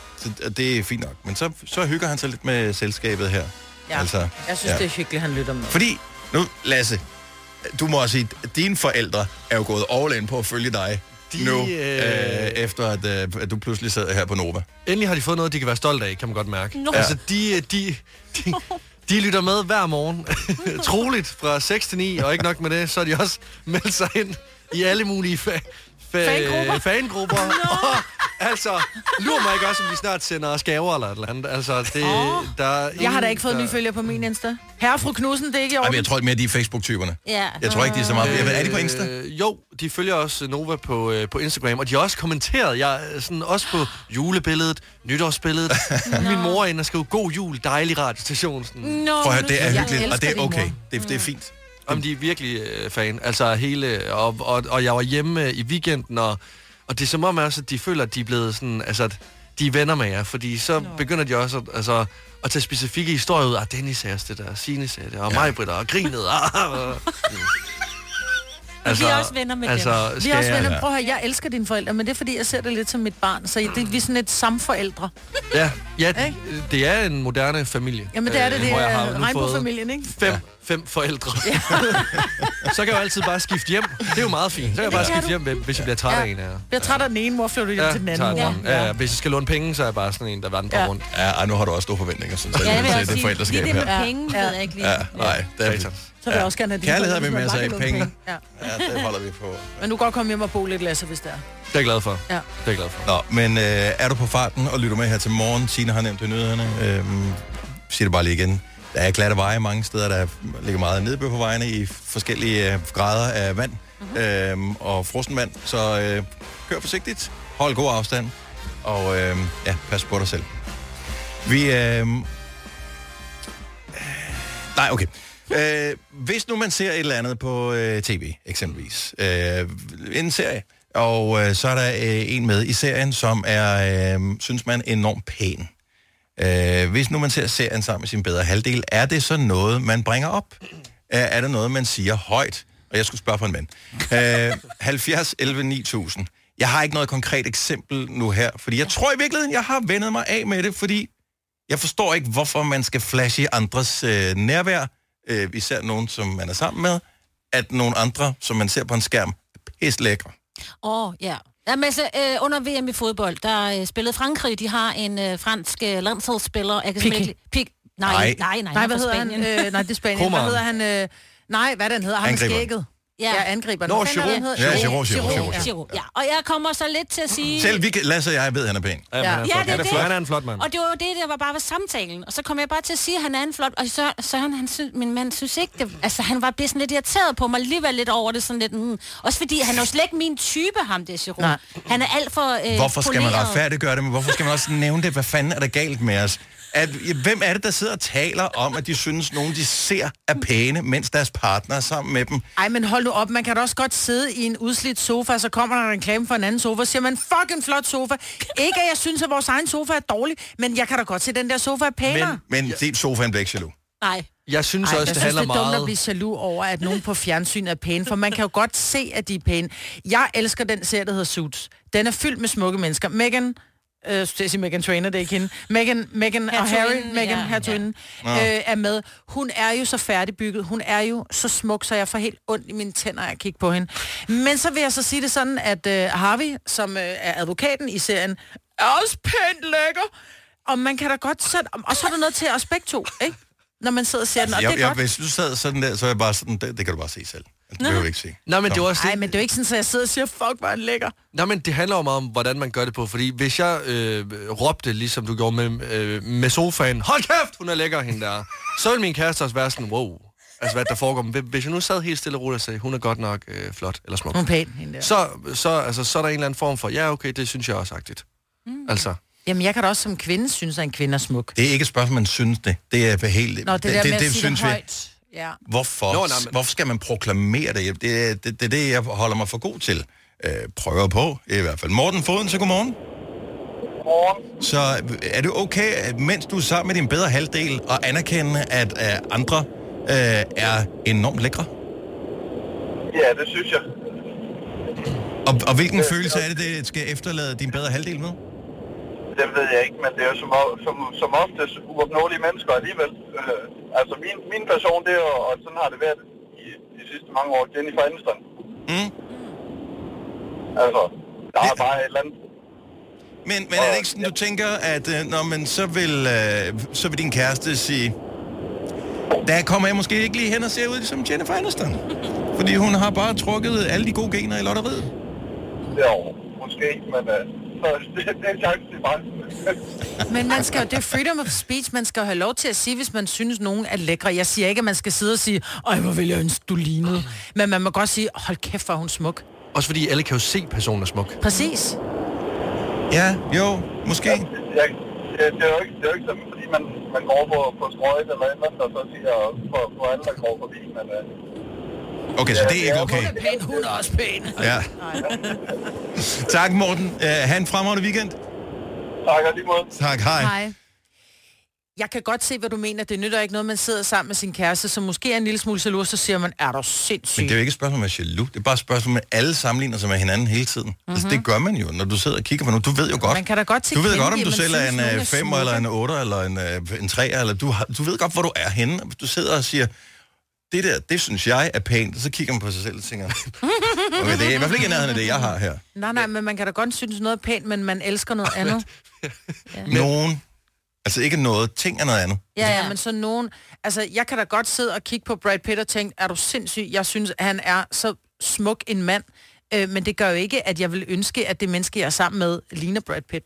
så det er fint nok. Men så, så hygger han sig lidt med selskabet her. Ja. Altså, Jeg synes, ja. det er hyggeligt, han lytter med. Fordi, nu, Lasse, du må også sige, at dine forældre er jo gået all in på at følge dig De, nu, øh, øh, efter at, øh, at du pludselig sidder her på Nova. endelig har de fået noget, de kan være stolte af, kan man godt mærke. Nå. Altså, de, de, de, de lytter med hver morgen. Troligt fra seks til ni, og ikke nok med det, så er de også meldt sig ind i alle mulige fa- fa- Fangrupper. fangrupper. Og, altså, lurer mig ikke også, om de snart sender os gaver eller et eller andet. Altså, det, oh. der er Jeg har ingen, da ikke fået der... nye følger på min Insta. Herre og fru Knudsen, det er ikke i Ej, orden. men jeg tror mere, de er Facebook-typerne. Ja. Jeg tror ikke, de er så meget... Øh, er de på Insta? Øh, jo, de følger også Nova på, øh, på Instagram, og de har også kommenteret, jeg er sådan også på julebilledet, nytårsbilledet. Min mor er inde og skriver, god jul, dejlig radiostation. Sådan. Nå, Prøv at høre, det er Jeg hyggeligt, og elsker det er din okay. mor. Det, det er fint. Om de er virkelig øh, fan. Altså hele, og, og, og jeg var hjemme øh, i weekenden, og, og det er som om også, at de føler, at de er blevet sådan, altså, at de er venner med jer, fordi så Nå. begynder de også at, altså, at tage specifikke historier ud. Ah, Dennis sagde også det der, Signe sagde det, og ja. mig, Britta, og grinet. Ah, og, Altså, vi er også venner med altså, dem. Vi er også jeg- venner. Prøv at høre, jeg elsker dine forældre, men det er fordi, jeg ser det lidt som mit barn. Så det, vi er sådan et samforældre. Ja, ja Ikke? det er en moderne familie. Jamen det er det, øh, det hvor jeg har er nu regnbuefamilien, ikke? Fem, fem forældre. Ja. Så kan jeg jo altid bare skifte hjem. Det er jo meget fint. Så kan jeg bare Det kan skifte du. hjem, hvis jeg bliver træt Ja. af en af jer. Jeg er træt af den ene mor, flytter hjem Ja, til den anden tager mor. den. Ja. Ja, hvis jeg skal låne penge, så er jeg bare sådan en, der vandrer Ja. rundt. Ja, ej, nu har du også store forventninger, synes jeg, Ja, det vil til jeg det sige. forældreskab Lige det her. med penge, Ja. ved jeg ikke lige. Ja, nej, det er Satans. Så vil jeg også gerne have dine Kærlighed har vi forældre, med som sig, bare ikke kan låne penge. Ja. Ja, det holder vi på. Men du kan godt komme hjem og bo lidt, Lasse, hvis det er. Det er jeg glad for. Ja. Det er jeg glad for. Nå, men øh, er du på farten og lytter med her til morgen? Signe har nemt det i nyhederne. Øhm, siger det bare lige igen. Der er glatte veje mange steder, der ligger meget nedbør på vejene i forskellige øh, grader af vand mm-hmm. øhm, og frossen vand. Så øh, kør forsigtigt, hold god afstand og øh, ja, pas på dig selv. Vi... Øh, nej, okay. Øh, hvis nu man ser et eller andet på øh, tv, eksempelvis, øh, en serie, og øh, så er der øh, en med i serien, som er, øh, synes man, enormt pæn. Øh, hvis nu man ser serien sammen med sin bedre halvdel, er det så noget, man bringer op? Er, er det noget, man siger højt? Og jeg skulle spørge på en mand. Øh, halvfjerds elleve ni tusind. Jeg har ikke noget konkret eksempel nu her, fordi jeg tror i virkeligheden, jeg har vendet mig af med det, fordi jeg forstår ikke, hvorfor man skal flashe andres øh, nærvær, øh, især nogen, som man er sammen med, at nogle andre, som man ser på en skærm, er pisse lækre. Åh, oh, ja. Jamen, altså, øh, under V M i fodbold, der øh, spillede Frankrig. De har en øh, fransk øh, landsholdsspiller. Jeg kan Piqué. simpelthen ikke... Pik... Nej, Nej. nej, nej. Nej, hvad fra hedder han? Spanien. Øh, nej, det er Spanien. Koeman. Hvad hedder han? Øh, nej, hvad den hedder? Han med Angriber. skægget. Ja. Ja, angriber. Nå, Hvad fanden er Giroud. det, han hedder? Ja, Giroud, Giroud, Giroud, Giroud. Giroud, ja. Og jeg kommer så lidt til at sige... Selv vi, Lasse og jeg ved, at han er pæn. Ja, men Ja. han er Ja, flot. det er Han er det. flot. Han er en flot mand. Og det var jo det, der var bare ved samtalen. Og så kom jeg bare til at sige, at han er en flot... Og så, så han, han synes, min mand synes ikke det... Altså, han var blevet sådan lidt irriteret på mig, alligevel lidt over det, sådan lidt... Mm. Også fordi han er jo slet ikke min type, ham der Giroud. Nej. Han er alt for øh, Hvorfor skal man poleret. retfærdiggøre det, men hvorfor skal man også nævne det? Hvad fanden er der galt med os? At, hvem er det, der sidder og taler om, at de synes, nogen de ser er pæne, mens deres partner er sammen med dem? Ej, men hold nu op. Man kan da også godt sidde i en udslidt sofa, så kommer der en reklame for en anden sofa, og siger man, fuck en flot sofa. Ikke, at jeg synes, at vores egen sofa er dårlig, men jeg kan da godt se, at den der sofa er pænere. Men, men det sofaen bliver ikke jaloux. Nej. Jeg synes Ej, også, jeg det synes, handler det er dumt at meget... blive jaloux over, at nogen på fjernsyn er pæne, for man kan jo godt se, at de er pæne. Jeg elsker den serie, der hedder Suits. Den er fyldt med smukke mennesker. Meghan, øh, jeg siger Meghan Trainor, det er ikke hende. Meghan, Meghan og Harry, Hertuginden, Meghan, ja, hertuginden, ja. øh, er med. Hun er jo så færdigbygget. Hun er jo så smuk, så jeg får helt ondt i mine tænder af at kigge på hende. Men så vil jeg så sige det sådan, at øh, Harvey, som øh, er advokaten i serien, er også pænt lækker. Og man kan da godt sætte... Og så er der noget til os begge to, ikke? Når man sidder og ser den, og Jeg, det er jeg, godt. hvis du sad sådan der, så er jeg bare sådan, det, det kan du bare se selv. Det behøver du ikke se. Nej, men det er også Nej, det. men det er jo ikke sådan, at jeg sidder og siger, fuck, hvor er den lækker. Nej, men det handler jo meget om, hvordan man gør det på. Fordi hvis jeg øh, råbte, ligesom du gjorde med, øh, med sofaen, hold kæft, hun er lækker, hende der. Så vil min kæreste også være sådan, wow. Altså, hvad der foregår. Men hvis jeg nu sad helt stille og roligt og sagde, hun er godt nok øh, flot eller smuk. Hun er pæn, hende der. Så, så, altså, så er der en eller anden form for, ja, okay, det synes jeg også agtigt. Mm. Altså. Jamen, jeg kan da også som kvinde synes, at en kvinde er smuk. Det er ikke et spørgsmål, man synes det. Det er helt... Nå, det, det der med at sige det synes vi. højt. Ja. Hvorfor, Nå, nej, men... hvorfor skal man proklamere det? Det er det, det, det, jeg holder mig for god til. Øh, prøver på, i hvert fald. Morten Foden, så godmorgen. Godmorgen. Så er det okay, at mens du er sammen med din bedre halvdel, og anerkende, at uh, andre uh, er enormt lækre? Ja, det synes jeg. Og, og hvilken følelse er det, det skal efterlade din bedre halvdel med? Det ved jeg ikke, men det er jo som, som, som oftest uopnåelige mennesker alligevel. Øh, altså min, min person, det er jo, og sådan har det været i de sidste mange år, Jennifer Aniston. Mm. Altså, der er bare et eller andet. Men, men er det ikke sådan, du tænker, at uh, når man så vil, uh, så vil din kæreste sige, der kommer jeg måske ikke lige hen og ser ud som Jennifer Aniston? Fordi hun har bare trukket alle de gode gener i lotteriet. Ja, måske, men uh, så, det, det er en chance til mig. Men man skal jo, det er freedom of speech, man skal jo have lov til at sige, hvis man synes, nogen er lækre. Jeg siger ikke, at man skal sidde og sige, ej, hvor vil jeg ønske, du lignede. Men man må godt sige, hold kæft, hvor er hun smuk. Også fordi alle kan jo se personen er smuk. Præcis. Ja, jo, måske. Ja, jeg, det, det, er jo ikke, det er jo ikke sådan, fordi man, man går på, på strøget eller et eller andet, og så siger for, for alle, der går forbi, men... Uh, okay, så det er ikke okay. Hun er pæn, hun er også pæn. Ja. Tak, Morten. Uh, ha' en fremragende weekend. Tak, og lige måde. Tak, hej. Hej. Jeg kan godt se, hvad du mener. Det nytter ikke noget, man sidder sammen med sin kæreste, som måske er en lille smule jaloux, så siger man, er du sindssyg? Men det er jo ikke et spørgsmål med jaloux. Det er bare et spørgsmål med, alle sammenligner sig med hinanden hele tiden. Mm-hmm. Altså, det gør man jo, når du sidder og kigger på noget. Du ved jo godt. Man kan da godt du ved godt, om du man selv er en er femmer, eller en otter, eller en, en treer, eller du, har, du ved godt, hvor du er henne. Du sidder og siger, det der, det synes jeg er pænt, og så kigger man på sig selv og tænker, okay, det er i hvert fald ikke nærheden af det, jeg har her. Nej, nej, men man kan da godt synes noget er pænt, men man elsker noget andet. Ja. Nogen. Altså ikke noget, ting er noget andet. Ja, ja, men så nogen... Altså, jeg kan da godt sidde og kigge på Brad Pitt og tænke, er du sindssyg? Jeg synes, at han er så smuk en mand. Øh, men det gør jo ikke, at jeg vil ønske, at det menneske, jeg er sammen med, ligner Brad Pitt.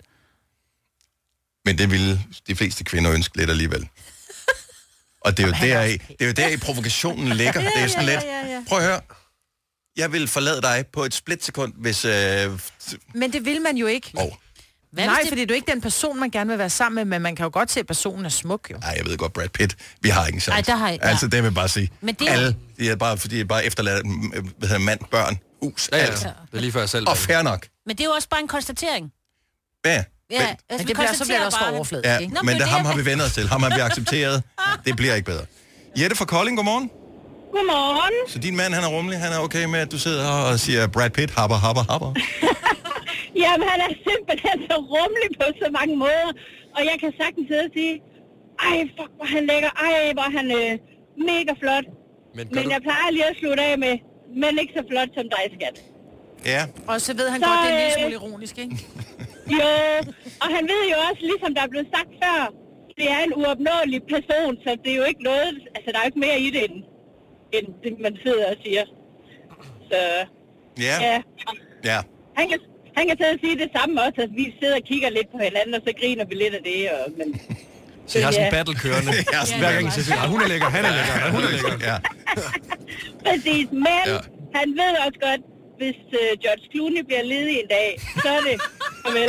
Men det ville de fleste kvinder ønske lidt alligevel. Og det er jo der i, det er jo der i provokationen ligger. Det er sådan lidt, prøv at høre, jeg vil forlade dig på et splitsekund, hvis... Øh... Men det vil man jo ikke. Oh. Hvad Nej, det... fordi du er ikke den person, man gerne vil være sammen med, men man kan jo godt se, at personen er smuk, jo. Nej, jeg ved godt, Brad Pitt, vi har ikke en chance. Ej, der har I, ja. Altså, det vil jeg bare sige. Men det... Alle, de er bare, fordi de er bare efterladt, hvad hedder mand, børn, hus, ja, ja. alt. Det er lige før jeg selv. Og fair nok. Men det er jo også bare en konstatering. Ja. Ja, men, altså, men det bliver, så bliver det også for overfladet, ja, ikke? Nå, men det, ham har vi vendt os til. Ham har vi accepteret. Det bliver ikke bedre. Jette fra Kolding, godmorgen. Godmorgen. Så din mand, han er rummelig, han er okay med, at du sidder her og siger Brad Pitt, happer, happer, happer? Jamen, han er simpelthen så rummelig på så mange måder. Og jeg kan sagtens sidde og sige, ej, fuck, hvor han lækker. Ej, hvor han øh, mega flot. Men, men jeg plejer lige at slutte af med, men ikke så flot som dig, skat. Ja. Og så ved han så, godt, det er en lille smule ironisk, ikke? Jo, og han ved jo også, ligesom der er blevet sagt før, det er en uopnåelig person, så det er jo ikke noget, altså der er jo ikke mere i det, end, end det, man sidder og siger. Så, ja. ja. Ja. Han kan, han kan sidde og sige det samme også, at vi sidder og kigger lidt på hinanden, og så griner vi lidt af det, og, men... Så jeg har sådan en battle kørende. Ja, hver gang jeg siger, hun er lækker, han er lækker, hun er lækker. Ja. Præcis, men ja. Han ved også godt, hvis uh, George Clooney bliver ledig en dag, så er det farvel.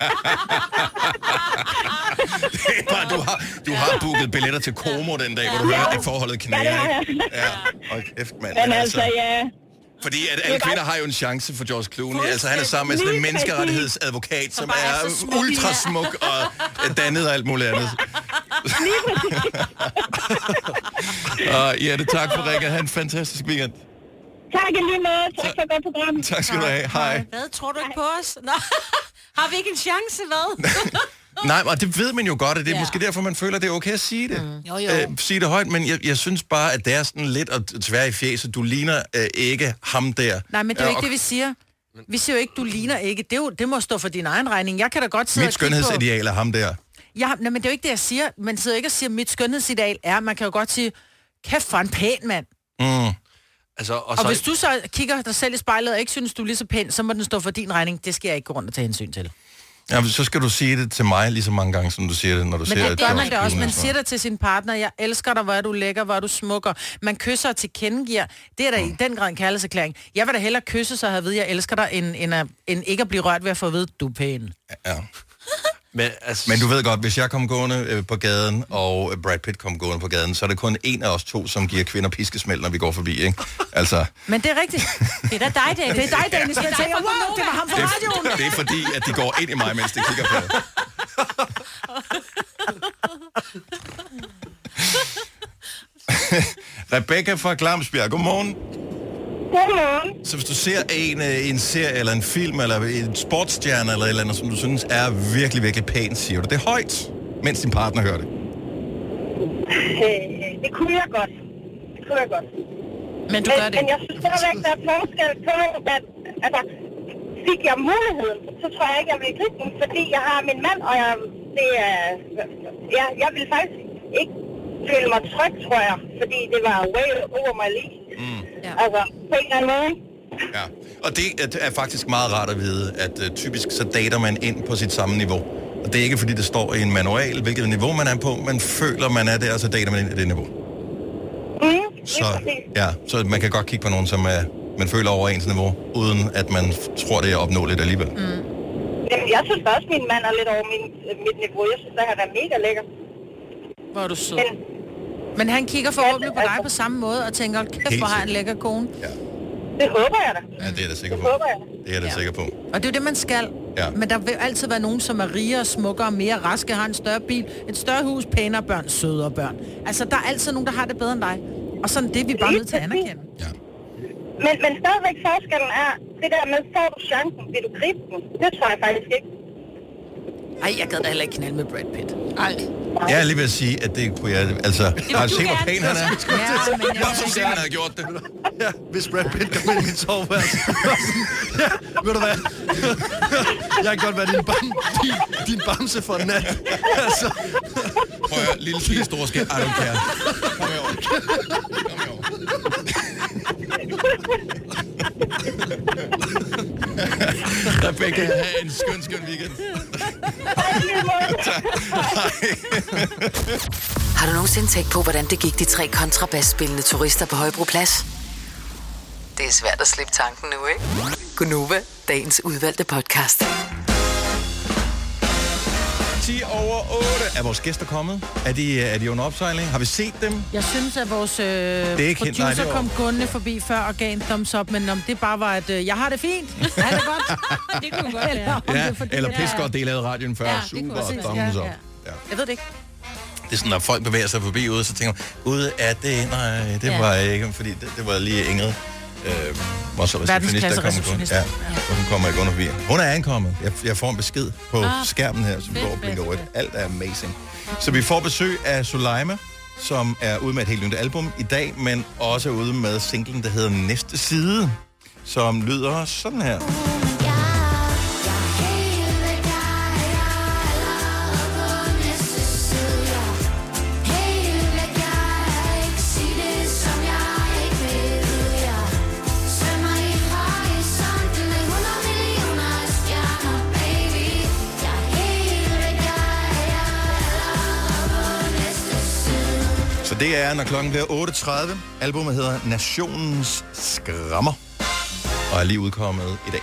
Det er bare, du har, du har booket billetter til Como den dag, hvor du ja. hører, at forholdet knæger. Ja, ja. Hold kæft, mand. Men, men altså, altså, ja... Fordi at alle kvinder har jo en chance for George Clooney. Altså, han er sammen med sådan en menneskerettighedsadvokat, som er, er smuk, ultra smuk og dannet og alt muligt andet. Og Jette, tak for Rikke. Ha' en fantastisk weekend. Tak i lige måde. Tak for et godt program. Tak skal du have. Hej. Hvad, tror du ikke på os? Nå, har vi ikke en chance, hvad? Nej, og det ved man jo godt, at det er ja. måske derfor, man føler, at det er okay at sige det. Mm. Jo, jo. Øh, sige det højt, men jeg, jeg synes bare, at det er sådan lidt at tvære i fjeset. Du ligner øh, ikke ham der. Nej, men det er jo ikke og... det, vi siger. Vi siger jo ikke, du ligner ikke. Det, er jo, det må stå for din egen regning. Jeg kan da godt sidde Mit skønhedsideal er ham der. Ja, nej, men det er jo ikke det, jeg siger. Man sidder ikke og siger, at mit skønhedsideal er. Man kan jo godt sige, kæft for en pæn mand. Mm. Altså, og, og så... hvis du så kigger dig selv i spejlet og ikke synes, du er lige så pæn, så må den stå for din regning. Det skal jeg ikke gå rundt og tage hensyn til. Ja, så skal du sige det til mig lige så mange gange, som du siger det, når du men ser... Men det gør man da også. Man siger det til sin partner, jeg elsker dig, hvor er du lækker, hvor er du smukker. Man kysser og tilkendegiver. Det er da mm. i den grad en kærlighedserklæring. Jeg vil da hellere kysse, så have at vide, jeg elsker dig, end, end, at, end ikke at blive rørt ved at få at vide, du er pæn. Ja. Men, altså... Men du ved godt, hvis jeg kommer gående øh, på gaden, og Brad Pitt kommer gående på gaden, så er det kun en af os to, som giver kvinder piskesmæld, når vi går forbi, ikke? Altså... Men det er rigtigt. Det er da dig, Dennis. Det er dig, Dennis. Jeg tænker, wow, det var ham fra radioen. Det, det er fordi, at de går ind i mig, mens de kigger på det. Rebecca fra Glamsbjerg, godmorgen. Godmorgen. Så hvis du ser en, en serie, eller en film, eller en sportsstjerne, eller et eller andet, som du synes er virkelig, virkelig pænt, siger du det højt, mens din partner hører det? Øh, det kunne jeg godt. Det kunne jeg godt. Men du men, gør det. Men jeg synes stadigvæk, der er forskel på, at altså, fik jeg muligheden, så tror jeg ikke, jeg ville gribe den, fordi jeg har min mand, og jeg, det er, jeg, jeg vil faktisk ikke føle mig tryg, tror jeg, fordi det var way over my league. Mm. Ja. Altså, på en eller anden måde. Ja, og det er faktisk meget rart at vide, at uh, typisk så dater man ind på sit samme niveau. Og det er ikke fordi, det står i en manual, hvilket niveau man er på, man føler, man er der, og så dater man ind i det niveau. Mm, så, ja, så man kan godt kigge på nogen, som er, man føler over ens niveau, uden at man tror, det er opnåeligt alligevel. Mm. Jamen, jeg synes også, at min mand er lidt over min, mit niveau. Jeg synes, at han er mega lækker. Hvor er du sød. Men, Men han kigger forhåbentlig på dig på samme måde, og tænker, kæft, hvor har en lækker kone. Ja. Det håber jeg da. Ja, det er jeg sikker på. Det håber jeg. Det er jeg da ja. sikker på. Og det er jo det, man skal. Ja. Men der vil altid være nogen, som er rigere, smukkere, mere raske, har en større bil, et større hus, pænere børn, sødere børn. Altså, der er altid nogen, der har det bedre end dig. Og sådan det er vi bare nødt til at anerkende. Ja. Men, men stadigvæk forskellen er, det der med, får du chancen, vil du gribe den? Det tror jeg faktisk ikke. Ej, jeg gad da heller ikke knalde med Brad Pitt. Ej. Jeg er lige ved at sige, at det kunne jeg... Altså, har du set, hvor pæn han er? Ja, men jeg... Bare så se, han har gjort det. Ja, hvis Brad Pitt kom ind i mit soveværelse. Ja, ved du hvad? Jeg kan godt være din, bam, din, din bamse for en nat. Altså. Prøv at høre, lille pige, store skæld. Ej, du kan. Kom herover. Kom herover. Rebecca, have en skøn, skøn weekend. Har du nogensinde tænkt på, hvordan det gik de tre kontrabasspillende turister på Højbroplads? Det er svært at slippe tanken nu, ikke? Gunova, dagens udvalgte podcast. ti over otte. Er vores gæster kommet? Er de, er de under opsejling? Har vi set dem? Jeg synes, at vores øh, producer helt, nej, det kom gående forbi før og gav en thumbs up, men om det bare var, at øh, jeg har det fint. Er det godt? Det kunne godt være. Ja, eller pis godt, det lavede radioen før. Ja, super, og thumbs ja, up. ja. Ja. Jeg ved det ikke. Det er sådan, når folk bevæger sig forbi ude, så tænker man, ude er det, nej, det ja. var ikke, fordi det, det var lige Ingrid. Øh, hvor så verdensklasse der receptionist. Ja, og hun kommer ikke under forbi. Hun er ankommet. Jeg, jeg får en besked på ah, skærmen her, som går og blinker rødt. Alt er amazing. Så vi får besøg af Soleima, som er ude med et helt nyt album i dag, men også ude med singlen, der hedder Næste Side, som lyder sådan her. Så det er, når klokken bliver otte tredive. Albumet hedder Nationens Skrammer, og er lige udkommet i dag.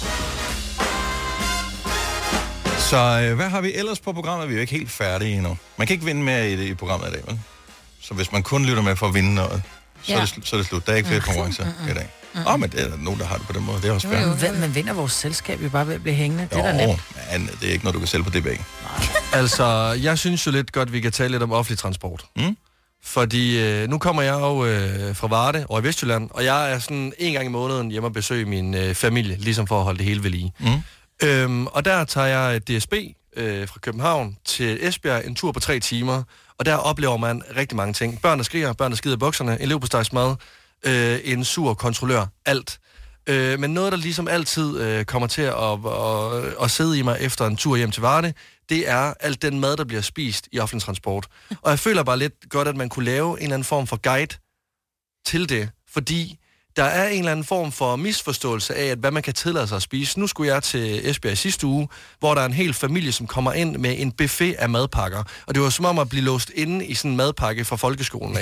Så øh, hvad har vi ellers på programmet? Vi er jo ikke helt færdige endnu. Man kan ikke vinde mere i, det, i programmet i dag, vel? Så hvis man kun lytter med for at vinde noget, så, ja. er, det, så er det slut. Der er ikke flere konkurrencer i dag. Åh, oh, men det er nogen, der har det på den måde. Det er også spændende. Jo, jo, man vinder vores selskab jo bare ved at blive hængende. Det er da nemt. Men det er ikke noget, du kan sælge på D B. Altså, jeg synes jo lidt godt, vi kan tale lidt om offentlig transport. Mm? Fordi øh, nu kommer jeg jo øh, fra Varde og i Vestjylland, og jeg er sådan en gang i måneden hjemme og besøge min øh, familie, ligesom for at holde det hele ved lige. Mm. Øhm, og der tager jeg D S B øh, fra København til Esbjerg, en tur på tre timer, og der oplever man rigtig mange ting. Børn, der skriger, børn, der skider i bukserne, en leverpostejsmad, øh, en sur kontrollør, alt. Øh, men noget, der ligesom altid øh, kommer til at, at, at, at sidde i mig efter en tur hjem til Varde, det er alt den mad, der bliver spist i offentlig transport. Og jeg føler bare lidt godt, at man kunne lave en eller anden form for guide til det, fordi der er en eller anden form for misforståelse af, at hvad man kan tillade sig at spise. Nu skulle jeg til Esbjerg i sidste uge, hvor der er en hel familie, som kommer ind med en buffet af madpakker. Og det var som om at blive låst inde i sådan en madpakke fra folkeskolen af.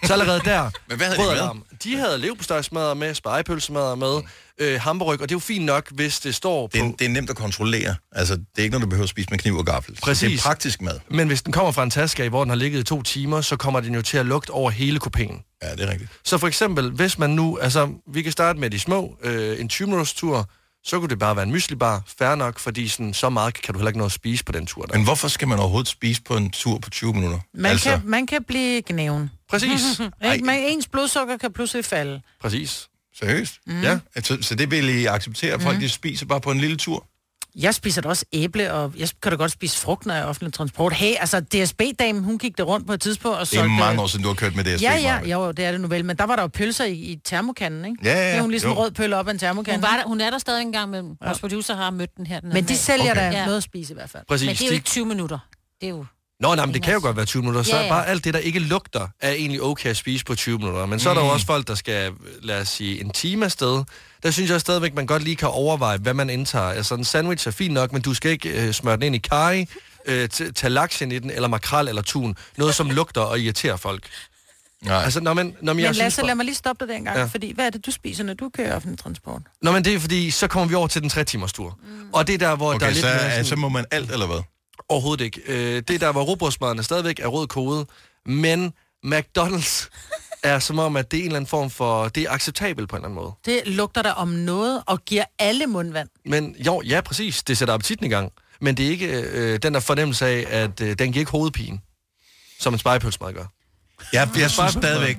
Så allerede der... Men hvad havde de med? Alarm. De havde leverpostejsmadder med, spegepølsemadder med, øh, hamburg, og det er jo fint nok, hvis det står det er, på... det er nemt at kontrollere. Altså, det er ikke noget, du behøver at spise med kniv og gaffel. Præcis. Det er praktisk mad. Men hvis den kommer fra en taske, hvor den har ligget i to timer, så kommer den jo til at lugte over hele kupéen. Ja, det er rigtigt. Så for eksempel, hvis man nu... Altså, vi kan starte med de små. Øh, en tyve minutters tur, så kunne det bare være en myslibar. Fair nok, fordi sådan, så meget kan du heller ikke nå at spise på den tur der. Men hvorfor skal man overhovedet spise på en tur på tyve minutter? Man, altså... kan, man kan blive gnæven. Præcis. Man, ens blodsukker kan pludselig falde. Præcis. Seriøst? Mm. Ja. Så, så det vil I acceptere, at folk mm. de spiser bare på en lille tur? Jeg spiser da også æble, og jeg kan da godt spise frugt, når jeg er offentlig transport. Hey, altså D S B-damen, hun gik der rundt på et tidspunkt og solgte... Det er mange år siden, du har kørt med D S B. Ja, ja, jo, det er det nu vel. Men der var der jo pølser i, i termokanden, ikke? Ja, ja, ja. Det er hun ligesom rød pølle op af en termokande. Hun, var der, hun er der stadig engang, men vores producer har mødt den her. Den men de sælger okay. der ja. noget at spise i hvert fald. Præcis. Men det er jo ikke tyve minutter. Det er jo... Nå, nej, men det kan jo godt være tyve minutter. Så ja, ja. er bare alt det, der ikke lugter, er egentlig okay at spise på tyve minutter. Men så er der jo også folk, der skal, lad os sige, en time afsted. Der synes jeg stadigvæk, man godt lige kan overveje, hvad man indtager. Altså, en sandwich er fint nok, men du skal ikke øh, smøre den ind i karry, øh, tage laksen i den, eller makrel eller tun. Noget, som lugter og irriterer folk. Nej. Altså, når man, når men jeg Lasse, synes, lad mig lige stoppe dig der engang, ja. fordi hvad er det, du spiser, når du kører offentlig transport? Nå, men det er fordi, så kommer vi over til den tre timers tur. Mm. Og det er der, hvor okay, der er lidt så, mere sådan... så må man alt, eller hvad? Overhovedet ikke. Øh, det er der, hvor rugbrødsmaderne stadigvæk er rød kode, men McDonald's er som om, at det er en eller anden form for... Det er acceptabelt på en eller anden måde. Det lugter der om noget og giver alle mundvand. Men jo, ja, præcis. Det sætter appetitten i gang. Men det er ikke øh, den der fornemmelse af, at øh, den giver ikke hovedpine, som en spegepølsemad gør. Ja, jeg synes stadigvæk...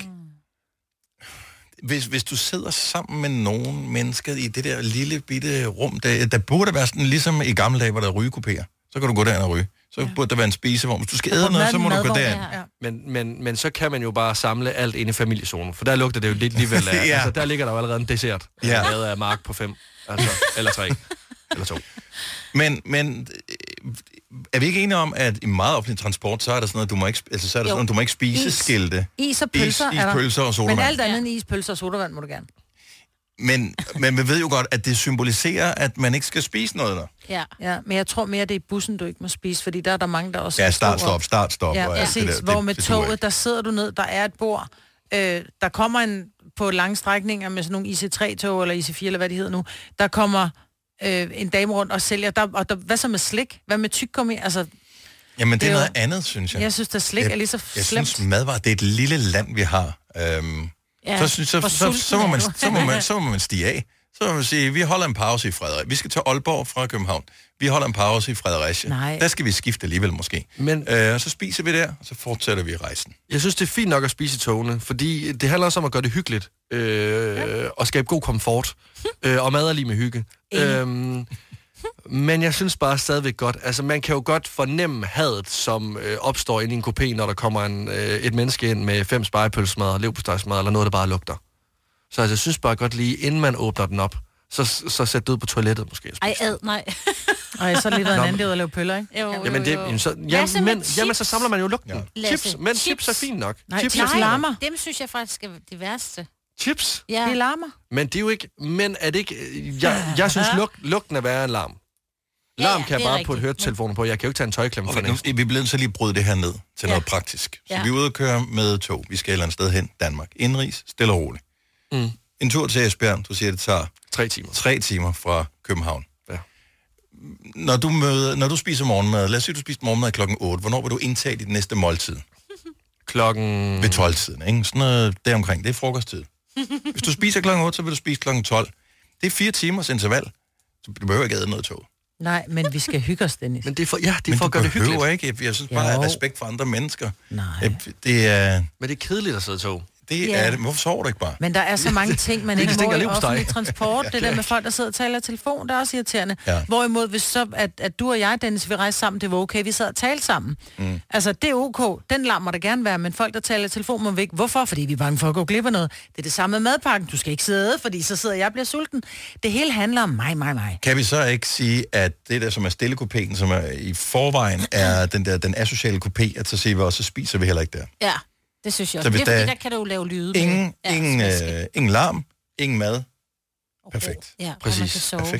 Hvis, hvis du sidder sammen med nogle mennesker i det der lille bitte rum, der, der burde være sådan, ligesom i gamle dage, hvor der er rygekupéer. Så kan du gå derind og ryge. Så ja. Burde der være en spisevogn. Hvis du skal æde noget, så må du gå derind. Ja. Men, men, men så kan man jo bare samle alt ind i familiezonen. For der lugter det jo lidt alligevel af. ja. Altså, der ligger der jo allerede en dessert. Ja. Lavet af mark på fem. Altså, eller tre. Eller to. Men, men er vi ikke enige om, at i meget offentlig transport, så er der sådan noget, du må ikke, altså, så er der sådan noget, du må ikke spise is. skilte. Is og pølser is, is, pølser og sodavand. Men alt andet end is, pølser og sodavand må du gerne. Men, men vi ved jo godt, at det symboliserer, at man ikke skal spise noget der. Ja. ja, men jeg tror mere, det er i bussen, du ikke må spise, fordi der er der mange, der også... Ja, start, stop, start, stop. Ja, og præcis. det der, hvor det, med det, toget, der sidder du ned, der er et bord. Øh, der kommer en på lange strækninger med sådan nogle I C tre-tog, eller I C fire, eller hvad de hedder nu. Der kommer øh, en dame rundt og sælger... Der, og der, hvad så med slik? Hvad med tyggegummi? Altså... Jamen, det er det er noget jo, andet, synes jeg. Jeg synes, at slik jeg, er lige så jeg slemt. Jeg synes, madvarer, det er et lille land, vi har. Øhm, ja, så, synes, så, så, så, så, må man, så, må man, så må man stige af. Så må man sige, vi holder en pause i Frederik. Vi skal til Aalborg fra København. Vi holder en pause i Fredericia. Nej. Der skal vi skifte alligevel måske. Men, øh, og så spiser vi der, og så fortsætter vi rejsen. Jeg synes, det er fint nok at spise i togene, fordi det handler også om at gøre det hyggeligt. Øh, ja. Og skabe god komfort. øh, og mad er lige med hygge. øhm, men jeg synes bare stadigvæk godt, altså man kan jo godt fornemme hadet, som øh, opstår inde i en kupé, når der kommer en, øh, et menneske ind med fem spegepølsemad, leverpostejsmad, eller noget, der bare lugter. Så altså, jeg synes bare godt lige, inden man åbner den op, så, så sæt det ud på toilettet måske. Ej, ad, nej. Ej, så har det lige været en anden, der at lave pøller, ikke? Jo, jo, jamen, det, jamen, så, jamen, men, jamen, så samler man jo lugten. Ja. Chips, men chips. chips er fint nok. Nej, chips, chips larmer. Dem synes jeg faktisk er det værste. Chips? Ja. Det larmer. Men det er jo ikke... Men er det ikke... Jeg, jeg synes, luk, lugten er værre end larm. Larm kan jeg bare putte høretelefoner på. Jeg kan jo ikke tage en tøjklemme okay, for næsten. Vi bliver nødt til lige at bryde det her ned til ja. noget praktisk. Så ja. vi er ude og køre med tog. Vi skal et eller andet sted hen. Danmark. Indrigs, stille og roligt. Mm. En tur til Esbjerg, du siger, det tager... Tre timer. Tre timer fra København. Ja. Når du, møder, når du spiser morgenmad, lad os sige, du spiser morgenmad klokken otte. Hvornår vil du indtage dit næste måltid? Klokken... Ved tolv-tiden, ikke? Sådan noget deromkring. Det er frokosttid. Hvis du spiser klokken otte, så vil du spise klokken tolv. Det er fire timers interval. Så du behøver ikke æde noget tog. Nej, men vi skal hygge os, Dennis. Men det er for, ja, det er for at gøre det hyggeligt. Men du behøver ikke. Jeg synes bare, at respekt for andre mennesker. Nej. Det er... Men det er kedeligt at sidde i tog. Det er det. Hvorfor sover du ikke bare? Men der er så mange ting, man ikke må i offentlig transport. ja, det der med folk, der sidder og taler i telefon, der er også irriterende. Ja. Hvorimod, hvis så, at, at du og jeg, Dennis, vi rejse sammen, det var okay, vi sad og talte sammen. Mm. Altså, det er ok. Den larm må der gerne være, men folk, der taler i telefon, må væk. Hvorfor? Fordi vi er bange for at gå glip af noget. Det er det samme med madpakken. Du skal ikke sidde, fordi så sidder jeg og bliver sulten. Det hele handler om mig, mig, mig. Kan vi så ikke sige, at det der, som er stillekupéen, som er i forvejen, er den der den asociale kupé, at så siger vi også, så spiser vi heller ikke der. Ja. Det synes jeg også. Det er fordi, der, der kan du jo lave lyde. Ingen, med. ingen, Ja, øh, ingen larm, ingen mad. okay. Perfekt. Ja, præcis. Perfekt.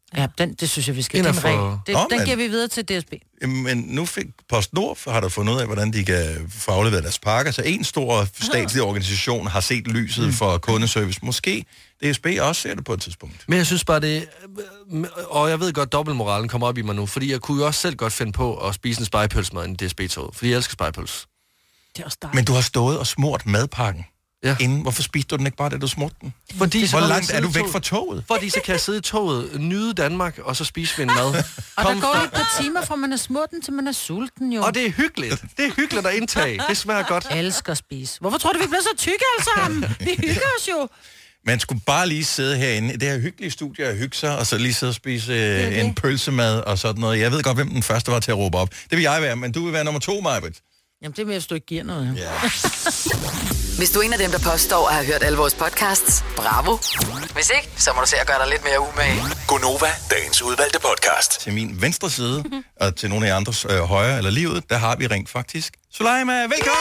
Ja, den, det synes jeg, vi skal Den er den, for- for... det, Nå, den men- giver vi videre til D S B. Men nu fik PostNord, har der fundet ud af, hvordan de kan få afleveret deres pakker, så en stor statslig organisation har set lyset mm. for kundeservice. Måske D S B også ser det på et tidspunkt. Men jeg synes bare, det... Og jeg ved godt, dobbeltmoralen kommer op i mig nu, fordi jeg kunne jo også selv godt finde på at spise en spejepølsemad i en D S B-tog, fordi jeg elsker spejepøls. Det er også dejligt. Men du har stået og smurt madpakken. Ja. Inden, hvorfor spiste du den ikke bare, da du smurte den? Fordi Hvor så kan langt jeg er du sidde i væk fra toget? Fordi så kan jeg sidde i toget, nyde Danmark, og så spise vi en mad. Og Kom der går fra- lidt på timer, fra man er smurt den, til man er sulten jo. Og det er hyggeligt. Det er hyggeligt at indtage. Det smager godt. Jeg elsker at spise. Hvorfor tror du, vi bliver så tykke alle sammen? Vi hygger os jo. Man skulle bare lige sidde herinde i det her hyggelige studie og hygge sig, og så lige sidde og spise øh, en pølsemad og sådan noget. Jeg ved godt, hvem den første var til at råbe op. Det vil jeg være, men du vil være nummer to, Majbert. Jamen, det er mere, hvis du ikke giver noget. Ja. Hvis du er en af dem, der påstår at have hørt alle vores podcasts, bravo. Hvis ikke, så må du se at gøre dig lidt mere umage. Gonova, dagens udvalgte podcast. Til min venstre side, og til nogle af jer andres øh, højre eller livet, der har vi rent faktisk Suleima. Velkommen!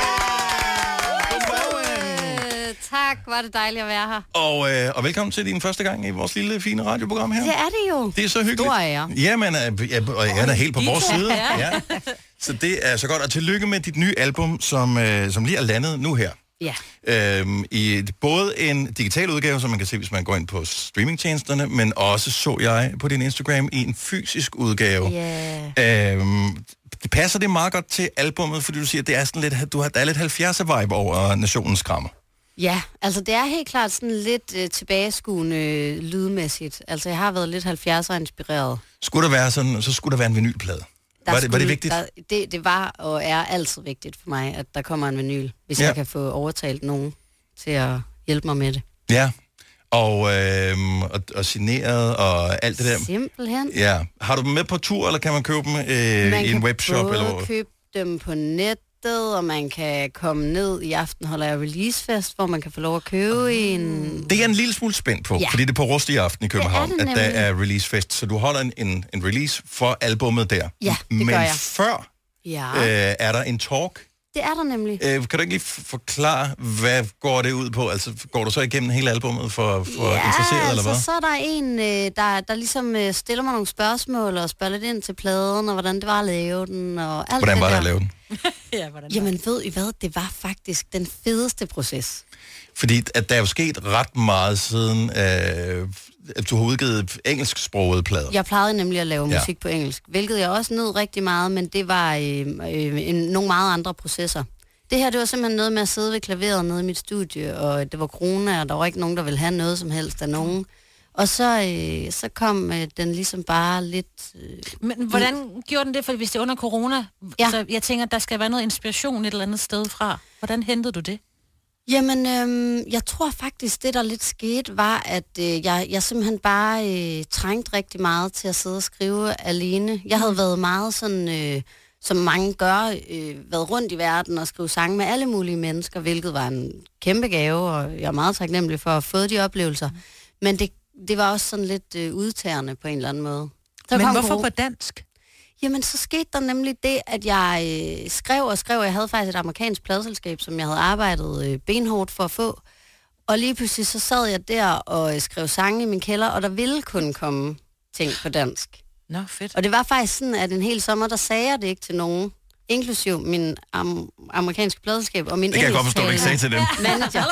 Øh, tak, var det dejligt at være her. Og, øh, og velkommen til din første gang i vores lille, fine radioprogram her. Det er det jo. Det er så hyggeligt. Stor ære. Jamen, øh, ja, og jeg er da helt på vores Ja. side. Ja. Så det er så godt. Og tillykke med dit nye album, som, øh, som lige er landet nu her. Ja. Øhm, I både en digital udgave, som man kan se, hvis man går ind på streamingtjenesterne, men også, så jeg på din Instagram, i en fysisk udgave. Yeah. Øhm, det passer det meget godt til albummet, fordi du siger, at det er sådan lidt, du har, der er lidt halvfjerdser-vibe over Nationens Krammer. Ja, altså det er helt klart sådan lidt øh, tilbageskuende øh, lydmæssigt. Altså jeg har været lidt halvfjerdser-inspireret. Skulle der være sådan, så skulle der være en vinylplade. Der Var det, var det skulle- vigtigt? Der, det, det var og er altid vigtigt for mig, at der kommer en vinyl, hvis Ja. ja. jeg kan få overtalt nogen til at hjælpe mig med det. Ja, og, øhm, og, og signeret og alt det der. Simpelthen. Ja. Har du dem med på tur, eller kan man købe dem øh, Man i en kan webshop? både Eller hvor? købe dem på nettet, og man kan komme ned. I aften holder jeg releasefest, hvor man kan få lov at købe en... Det er jeg en lille smule spændt på, ja. Ja. fordi det er på Rust i aften i København, det at der nemlig. er releasefest. Så du holder en, en, en release for albummet der. Ja, det Men gør jeg. før Ja, øh, er der en talk. det er der nemlig. Øh, kan du ikke lige f- forklare, hvad går det ud på? Altså, går du så igennem hele albummet for, for ja, interesserede, altså, eller hvad? så er der en, øh, der, der ligesom øh, stiller mig nogle spørgsmål og spørger lidt ind til pladen, og hvordan det var at lave den, og alt Hvordan det var det der. at lave den? ja, hvordan Jamen ved I hvad, det var faktisk den fedeste proces. Fordi at der er jo sket ret meget siden, øh, at du har udgivet engelsksprogede plader. Jeg plejede nemlig at lave Ja. musik på engelsk, hvilket jeg også nød rigtig meget, men det var øh, øh, en, nogle meget andre processer. Det her, det var simpelthen noget med at sidde ved klaveret nede i mit studie, og det var corona, og der var ikke nogen, der ville have noget som helst af nogen. Og så, øh, så kom øh, den ligesom bare lidt... Øh, Men hvordan gjorde den det, for hvis det er under corona? Ja. Så jeg tænker, at der skal være noget inspiration et eller andet sted fra. Hvordan hentede du det? Jamen, øhm, jeg tror faktisk, det der lidt skete, var, at øh, jeg, jeg simpelthen bare øh, trængte rigtig meget til at sidde og skrive alene. Jeg havde været meget sådan, øh, som mange gør, øh, været rundt i verden og skrive sange med alle mulige mennesker, hvilket var en kæmpe gave, og jeg er meget taknemmelig for at have fået de oplevelser. Men det, det var også sådan lidt øh, udtagende på en eller anden måde. Så Men kom hvorfor corona- på dansk? Jamen, så skete der nemlig det, at jeg øh, skrev og skrev. Jeg havde faktisk et amerikansk pladeselskab, som jeg havde arbejdet øh, benhårdt for at få. Og lige pludselig så sad jeg der og øh, skrev sange i min kælder, og der ville kun komme ting på dansk. Nå, fedt. Og det var faktisk sådan, at en hel sommer, der sagde jeg det ikke til nogen. Inklusiv min am- amerikanske pladeselskab og min Det kan jeg godt forstå, du ikke sagde til dem. manager.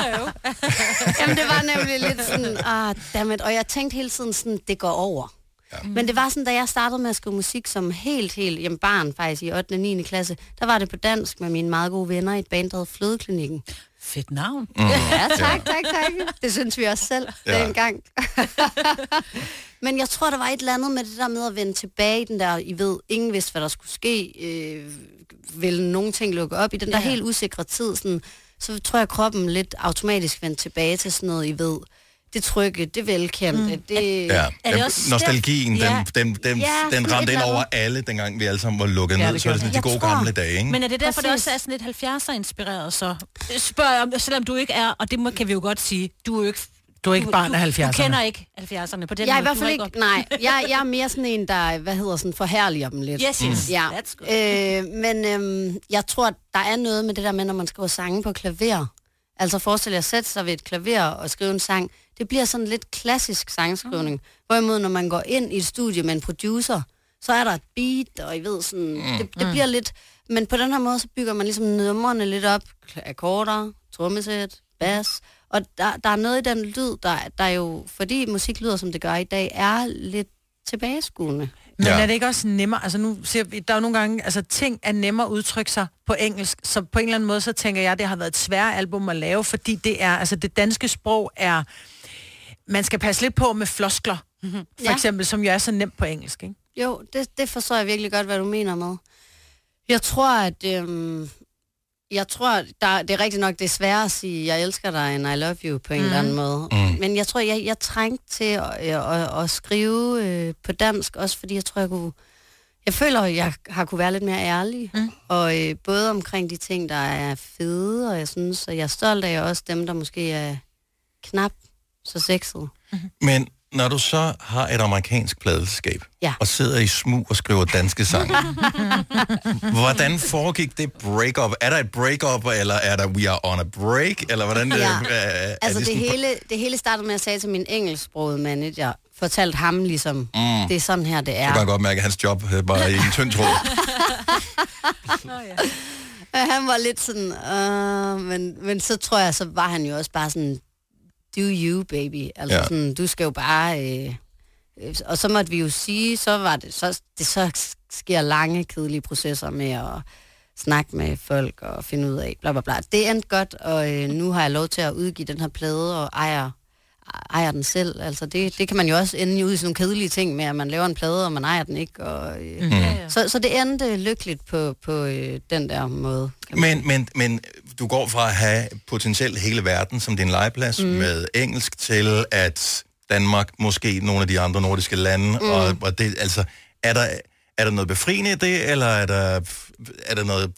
Jamen, det var nemlig lidt sådan, ah, dammit. Og jeg tænkte hele tiden sådan, det går over. Ja. Men det var sådan, da jeg startede med at skrive musik som helt, helt jamen barn faktisk i ottende og niende klasse, der var det på dansk med mine meget gode venner i et band, der hed Flødeklinikken. Fedt navn. Mm. Ja, tak, tak, tak. Det synes vi også selv Ja. dengang. Men jeg tror, der var et eller andet med det der med at vende tilbage i den der, I ved, ingen vidste, hvad der skulle ske, øh, ville nogle ting lukke op i den der Ja. helt usikre tid, sådan, så tror jeg, kroppen lidt automatisk vendte tilbage til sådan noget, I ved, det trygge, det velkendte, mm. det... Ja, Er det ja også nostalgien, der- den, den, den, Ja, den sådan ramte et ind eller over andet. alle, dengang vi alle sammen var lukket Ja, ned. det Så er det gør sådan de det. gode Jeg tror- gamle dage, ikke? Men er det derfor, det Præcis. også er sådan lidt halvfjerdser-inspireret, så? Spørg jeg om, selvom du ikke er, og det må, kan vi jo godt sige, du er jo ikke... Du er ikke barn af Du halvfjerdserne. kender ikke halvfjerdserne på den Jeg er i måde. hvert Du fald har ikke, nej, jeg, jeg er mere sådan en, der, hvad hedder sådan, forherliger dem lidt. Yes, yes. Ja. That's Øh, men øhm, jeg tror, der er noget med det der med, når man skriver sange på klaver, Altså forestil jer at sætte sig ved et klaver og skrive en sang. Det bliver sådan lidt klassisk sangskrivning. Mm. Hvorimod når man går ind i et studie med en producer, så er der et beat, og I ved sådan, mm. det, det bliver lidt... Men på den her måde, så bygger man ligesom numrene lidt op. Akkorder, trommesæt, bas. Og der, der er noget i den lyd, der, der jo, fordi musik lyder, som det gør i dag, er lidt tilbageskuende. Men ja. Er det ikke også nemmere? Altså nu siger vi, der er jo nogle gange, altså ting er nemmere at udtrykke sig på engelsk, så på en eller anden måde, så tænker jeg, det har været et svært album at lave, fordi det er, altså det danske sprog er, man skal passe lidt på med floskler, mm-hmm. for ja. Eksempel, som jo er så nemt på engelsk, ikke? Jo, det, det forstår jeg virkelig godt, hvad du mener med. Jeg tror, at øhm, jeg tror, der, det er rigtigt nok, det er sværere at sige, jeg elsker dig, end I love you, på en mm. eller anden måde. Mm. Men jeg tror, jeg, jeg trængte til at, at, at skrive øh, på dansk, også fordi jeg tror, jeg kunne... Jeg føler, at jeg har kunne være lidt mere ærlig. Mm. Og øh, både omkring de ting, der er fede, og jeg synes, at jeg er stolt af også dem, der måske er knap så sexede. Mm. Men når du så har et amerikansk pladeskab, ja. Og sidder i smug og skriver danske sange, hvordan foregik det break-up? Er der et break-up, eller er der we are on a break? Eller hvordan ja. øh, er altså det, det, hele, det hele startede med, at jeg sagde til min engelsksprogede manager, fortalte ham ligesom, mm. det er sådan her, det er. Så kan jeg godt mærke, at hans job bare i en tynd tråd. oh, ja. Og han var lidt sådan, uh, men, men så tror jeg, så var han jo også bare sådan, do you, baby. Altså ja. Sådan, du skal jo bare... Øh, øh, og så måtte vi jo sige, så var det, så, det så sker lange, kedelige processer med at snakke med folk og finde ud af, bla bla bla. Det endte godt, og øh, nu har jeg lov til at udgive den her plade og ejer, ejer den selv. Altså det, det kan man jo også ende ud i sådan nogle kedelige ting med, at man laver en plade, og man ejer den ikke. Og, øh, mm. så, så det endte lykkeligt på, på øh, den der måde. Men, men, men du går fra at have potentielt hele verden som din legeplads mm. med engelsk til at Danmark, måske nogle af de andre nordiske lande, mm. og, og det, altså, er der, er der noget befriende i det, eller er der, er der noget...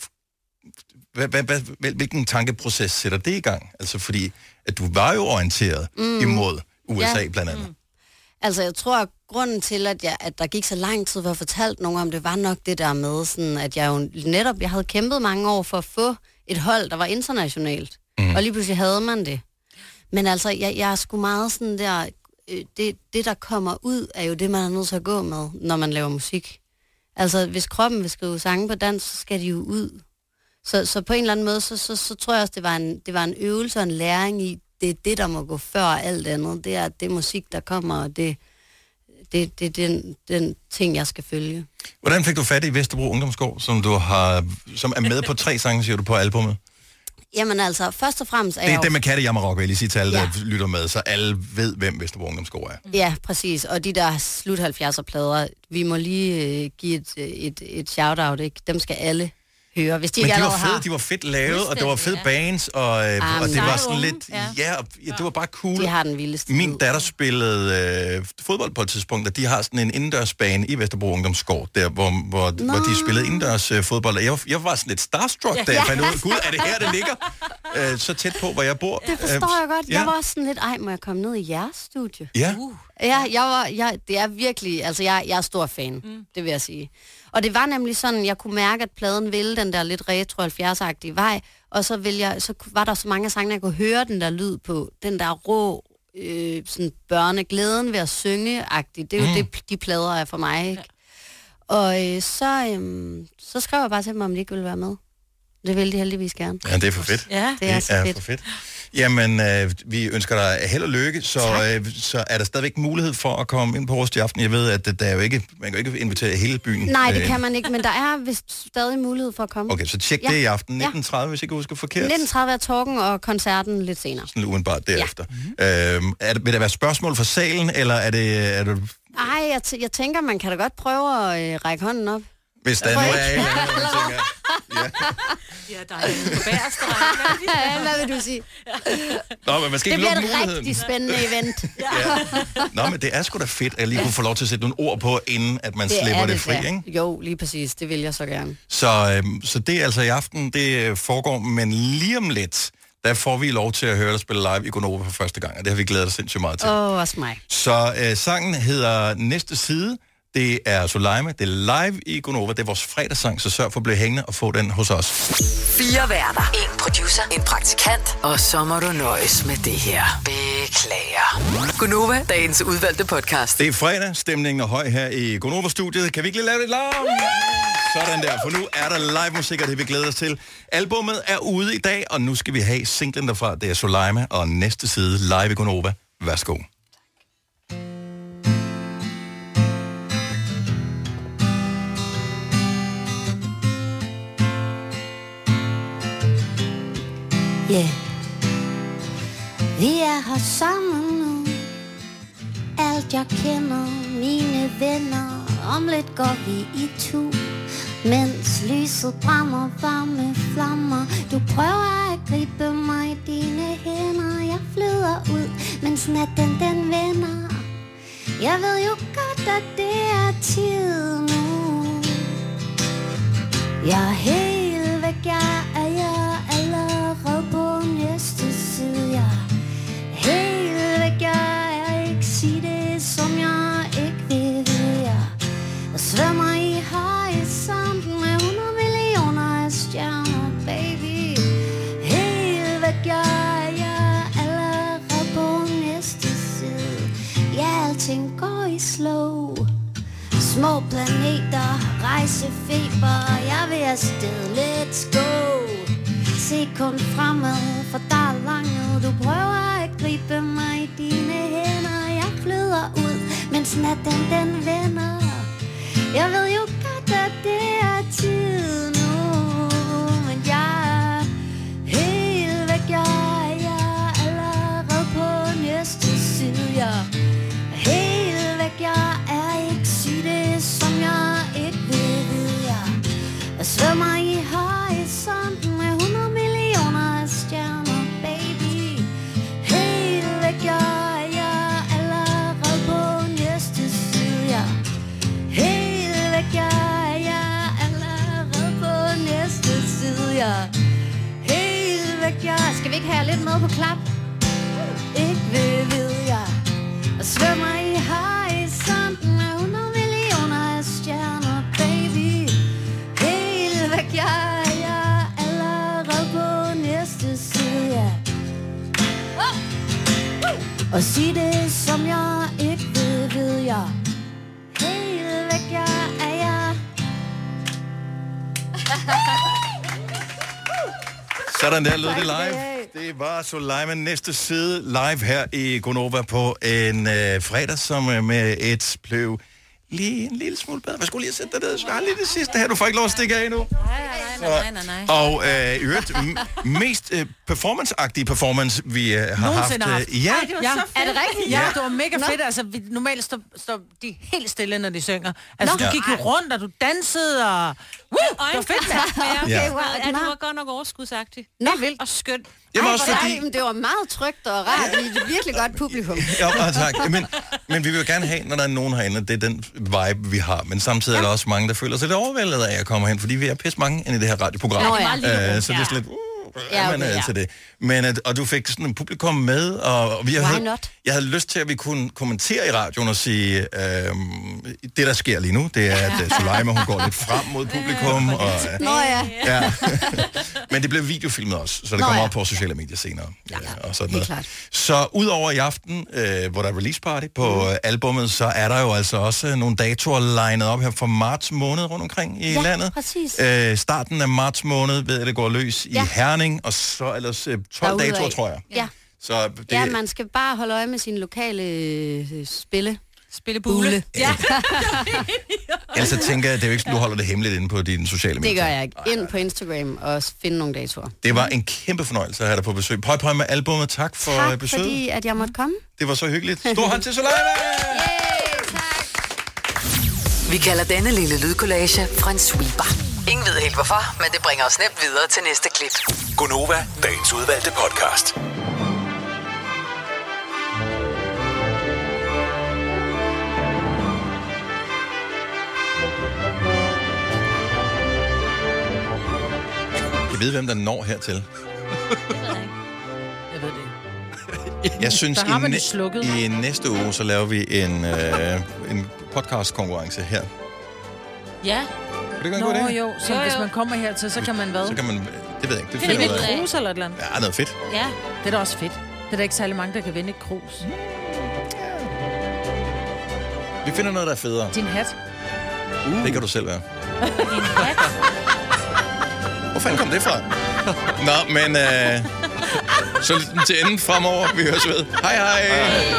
Hvad, hvad, hvad, hvilken tankeproces sætter det i gang? Altså, fordi at du var jo orienteret mm. imod U S A, ja. Blandt andet. Mm. Altså, jeg tror, at grunden til, at, jeg, at der gik så lang tid, for at fortalt nogen om det, var nok det der med, sådan, at jeg jo netop, jeg havde kæmpet mange år for at få et hold, der var internationalt. Mm. Og lige pludselig havde man det. Men altså, jeg, jeg er sgu meget sådan der, øh, det, det der kommer ud, er jo det, man er nødt til at gå med, når man laver musik. Altså, hvis kroppen vil skrive sange på dans, så skal de jo ud. Så, så på en eller anden måde, så, så, så tror jeg også, det var, en, det var en øvelse og en læring i, det er det, der må gå før alt andet. Det er det musik, der kommer, og det det, det er den, den ting, jeg skal følge. Hvordan fik du fat i Vesterbro Ungdomsgård, som du har, som er med på tre sange, siger du, på albummet? Jamen altså, først og fremmest er det er jeg det med Katte Jammerrock, vil jeg lige sige til alle, ja. Der lytter med, så alle ved, hvem Vesterbro Ungdomsgård er. Ja, præcis. Og de der slut halvfjerdser-plader, vi må lige øh, give et, et, et shout-out, ikke? Dem skal alle høre. Hvis de men ikke de var fede, har... de var fedt lavet, og det var fede bands, og, øh, og det var sådan lidt, ja, ja, ja, det var bare cool. De har den vildeste. Min datter spillede øh, fodbold på et tidspunkt, og de har sådan en indendørsbane i Vesterbro Ungdomsgård, der hvor, hvor, hvor de spillede indendørs øh, fodbold. Og jeg, jeg var sådan lidt starstruck, ja, da jeg ja. fandt ud af, gud, er det her, det ligger? Øh, så tæt på, hvor jeg bor. Det forstår jeg godt. Ja. Jeg var også sådan lidt, ej, må jeg komme ned i jeres studie? Ja. Uh. Ja, jeg var, jeg, det er virkelig, altså jeg, jeg er stor fan, mm. det vil jeg sige. Og det var nemlig sådan, jeg kunne mærke, at pladen ville den der lidt retro halvfjerds-agtige vej, og så, ville jeg, så var der så mange sange, jeg kunne høre den der lyd på, den der rå, øh, sådan børneglæden ved at synge-agtigt. Det er jo mm. det, de plader er for mig, ikke? Ja. Og øh, så, øh, så skrev jeg bare til dem, om de ikke ville være med. Det ville de heldigvis gerne. Ja, det er for fedt. Ja, det er, det så er fedt. for fedt. Jamen, øh, vi ønsker dig held og lykke, så, øh, så er der stadigvæk mulighed for at komme ind på Rust i aften. Jeg ved, at der er jo ikke, man kan jo ikke invitere hele byen. Nej, det kan man ikke, men der er vist stadig mulighed for at komme. Okay, så tjek ja. det i aften. nitten tredive, ja. Hvis jeg ikke husker forkert. nitten tredive er talken og koncerten lidt senere. Sådan udenbart derefter. Ja. Øhm, er det, vil der være spørgsmål fra salen, eller er det... Er det... Ej, jeg, t- jeg tænker, man kan da godt prøve at øh, række hånden op. Hvis der nu er en eller anden, man tænker... Ja, ja der er en på bagerste række. Hvad vil du sige? Nå, men man skal det ikke bliver et rigtig spændende event. Ja. Nå, men det er sgu da fedt, at jeg lige kunne få lov til at sætte nogle ord på, inden at man det slipper det, det fri, ikke? Jo, lige præcis. Det vil jeg så gerne. Så, øhm, så det er altså i aften, det foregår, men lige om lidt, der får vi lov til at høre dig spille live i Gonova for første gang, og det har vi glædet os sindssygt meget til. Åh, oh, også mig. Så øh, sangen hedder Næste Side. Det er Soleima, det er live i Gonova. Det er vores fredagssang, så sørg for at blive hængende og få den hos os. Fire værter. En producer. En praktikant. Og så må du nøjes med det her. Beklager. Gonova, dagens udvalgte podcast. Det er fredag. Stemningen er høj her i Gonova-studiet. Kan vi ikke lige lave lidt larm? Sådan der, for nu er der live musik, og det vi glæder os til. Albummet er ude i dag, og nu skal vi have singlen derfra. Det er Soleima, og næste side live i Gonova. Værsgo. Yeah. Vi er her sammen nu. Alt jeg kender, mine venner. Om lidt går vi i tu. Mens lyset brænder varme flammer. Du prøver at gribe mig i dine hænder. Jeg flyder ud, mens natten den vender. Jeg ved jo godt, at det er tid nu. Jeg er helt væk, jeg er jeg allerede på næste side. Jeg er helt væk, jeg er ikke sige det, som jeg ikke vil. Jeg, jeg svømmer i horisonten med hundrede millioner af stjerner, baby. Helt væk, jeg er jeg allerede på næste side. Ja, alting går i slow. Små planeter, rejsefeber, jeg vil afsted, let's go. Se kun fremad, for der er langt. Du prøver at gribe mig i dine hænder. Jeg flyder ud, mens natten den vender. Jeg ved jo godt, at det er tid nu. Men jeg er helt væk, jeg er allerede på næste side. Jeg er helt væk, jeg er ikke sige det, som jeg ikke vil vide. Jeg svømmer i horisonten med hundrede millioner af stjerner, baby. Helt væk, jeg er allerede på næste side. Jeg helt væk, jeg er allerede på næste side. Jeg helt væk, jeg skal vi ikke have lidt med på klap? Ikke vil vide jeg. Og svømmer i horisonten med hundrede millioner af stjerner, baby. Helt væk, jeg er allerede på næste side, ja. Og sig det, som jeg ikke vil, ved jeg. Helt væk, jeg er jeg. Sådan der lød det live. Det var Soleima, næste side live her i Gonova på en øh, fredag, som øh, med et pløv lige en lille smule bedre. Hvad skulle lige sætte dig ned? Jeg har lige det sidste her. Du får ikke lov at stikke af endnu. Nej, nej, nej, nej. Og øh, i øvrigt, m- mest øh, performance-agtige performance, vi øh, har Nogensinde haft. haft. Øh, ja. Ej, det var Ja. så fedt. Er det rigtigt? Ja, Ja. det var mega Nå. fedt. Altså, vi, normalt står, står de helt stille, når de synger. Altså, Nå. du gik jo rundt, og du dansede, og... Woo! Det var fedt, mand. Ja, okay, Ja. wow. Ja, det var godt nok overskudsagtigt. Nå. Vildt og skønt. Jamen Ej, også hvor fordi... dejligt, men det var meget trygt og rart. Vi er et virkelig godt publikum. Ja, og tak. Men, men vi vil jo gerne have, når der er nogen herinde, det er den vibe, vi har. Men samtidig ja. er der også mange, der føler sig lidt overvældet af at komme hen, fordi vi er pisse mange inde i det her radioprogram. Nå, ja. Øh, så det er sådan lidt... Uh, Ja, ja, okay, okay, ja. til det. Men at, og du fik sådan en publikum med, og, og vi Why havde, not? jeg havde lyst til, at vi kunne kommentere i radioen og sige, øhm, det der sker lige nu, det er, at uh, Soleima, hun går lidt frem mod publikum. Og, uh, Nå ja. ja. Men det blev videofilmet også, så det Nå, kommer ja. op på sociale medier senere. Ja, og sådan helt noget. klart. Så udover i aften, øh, hvor der er release party på øh, albummet, så er der jo altså også øh, nogle datoer legnet op her for marts måned rundt omkring i Ja, landet. præcis. Øh, starten af marts måned ved jeg, det går løs i Ja. Herning, og så ellers øh, tolv Derudad. datoer, tror jeg. Ja. Så det, Ja, man skal bare holde øje med sine lokale øh, spille. Spillebule. Ja. ellers så tænker jeg, det er jo ikke sådan, du holder det hemmeligt inde på dine sociale medier. Det gør jeg ikke. Ind på Instagram og finde nogle datoer. Det var en kæmpe fornøjelse at have dig på besøg. Pøj, pøj med albumet. Tak for Tak, besøget. fordi at jeg måtte komme. Det var så hyggeligt. Stor hånd til Soleima! Vi kalder denne lille lydkollage en sweeper. Ingen ved helt hvorfor, men det bringer os nemt videre til næste klip. Gonova, dagens udvalgte podcast. Jeg ved, hvem der når hertil. Jeg ved det ikke. Jeg synes, Der har man i, det slukket. i næste uge, så laver vi en, øh, en podcast-konkurrence her. Ja. Kan det Nå, godt gå det? jo, så Jo, hvis jo. man kommer hertil, så kan man hvad? Så kan man... Det ved jeg ikke. Det Finde finder et ud af. krus eller et eller andet? Ja, noget fedt. Ja. Det er da også fedt. Det er da ikke særlig mange, der kan vinde et krus. Vi finder noget, der er federe. Din hat. Uh. Det kan du selv være. Din hat. Hvor fanden kom det fra? Nå, men... Øh, så lidt til enden fremover. Vi høres ved. Hej hej! hej.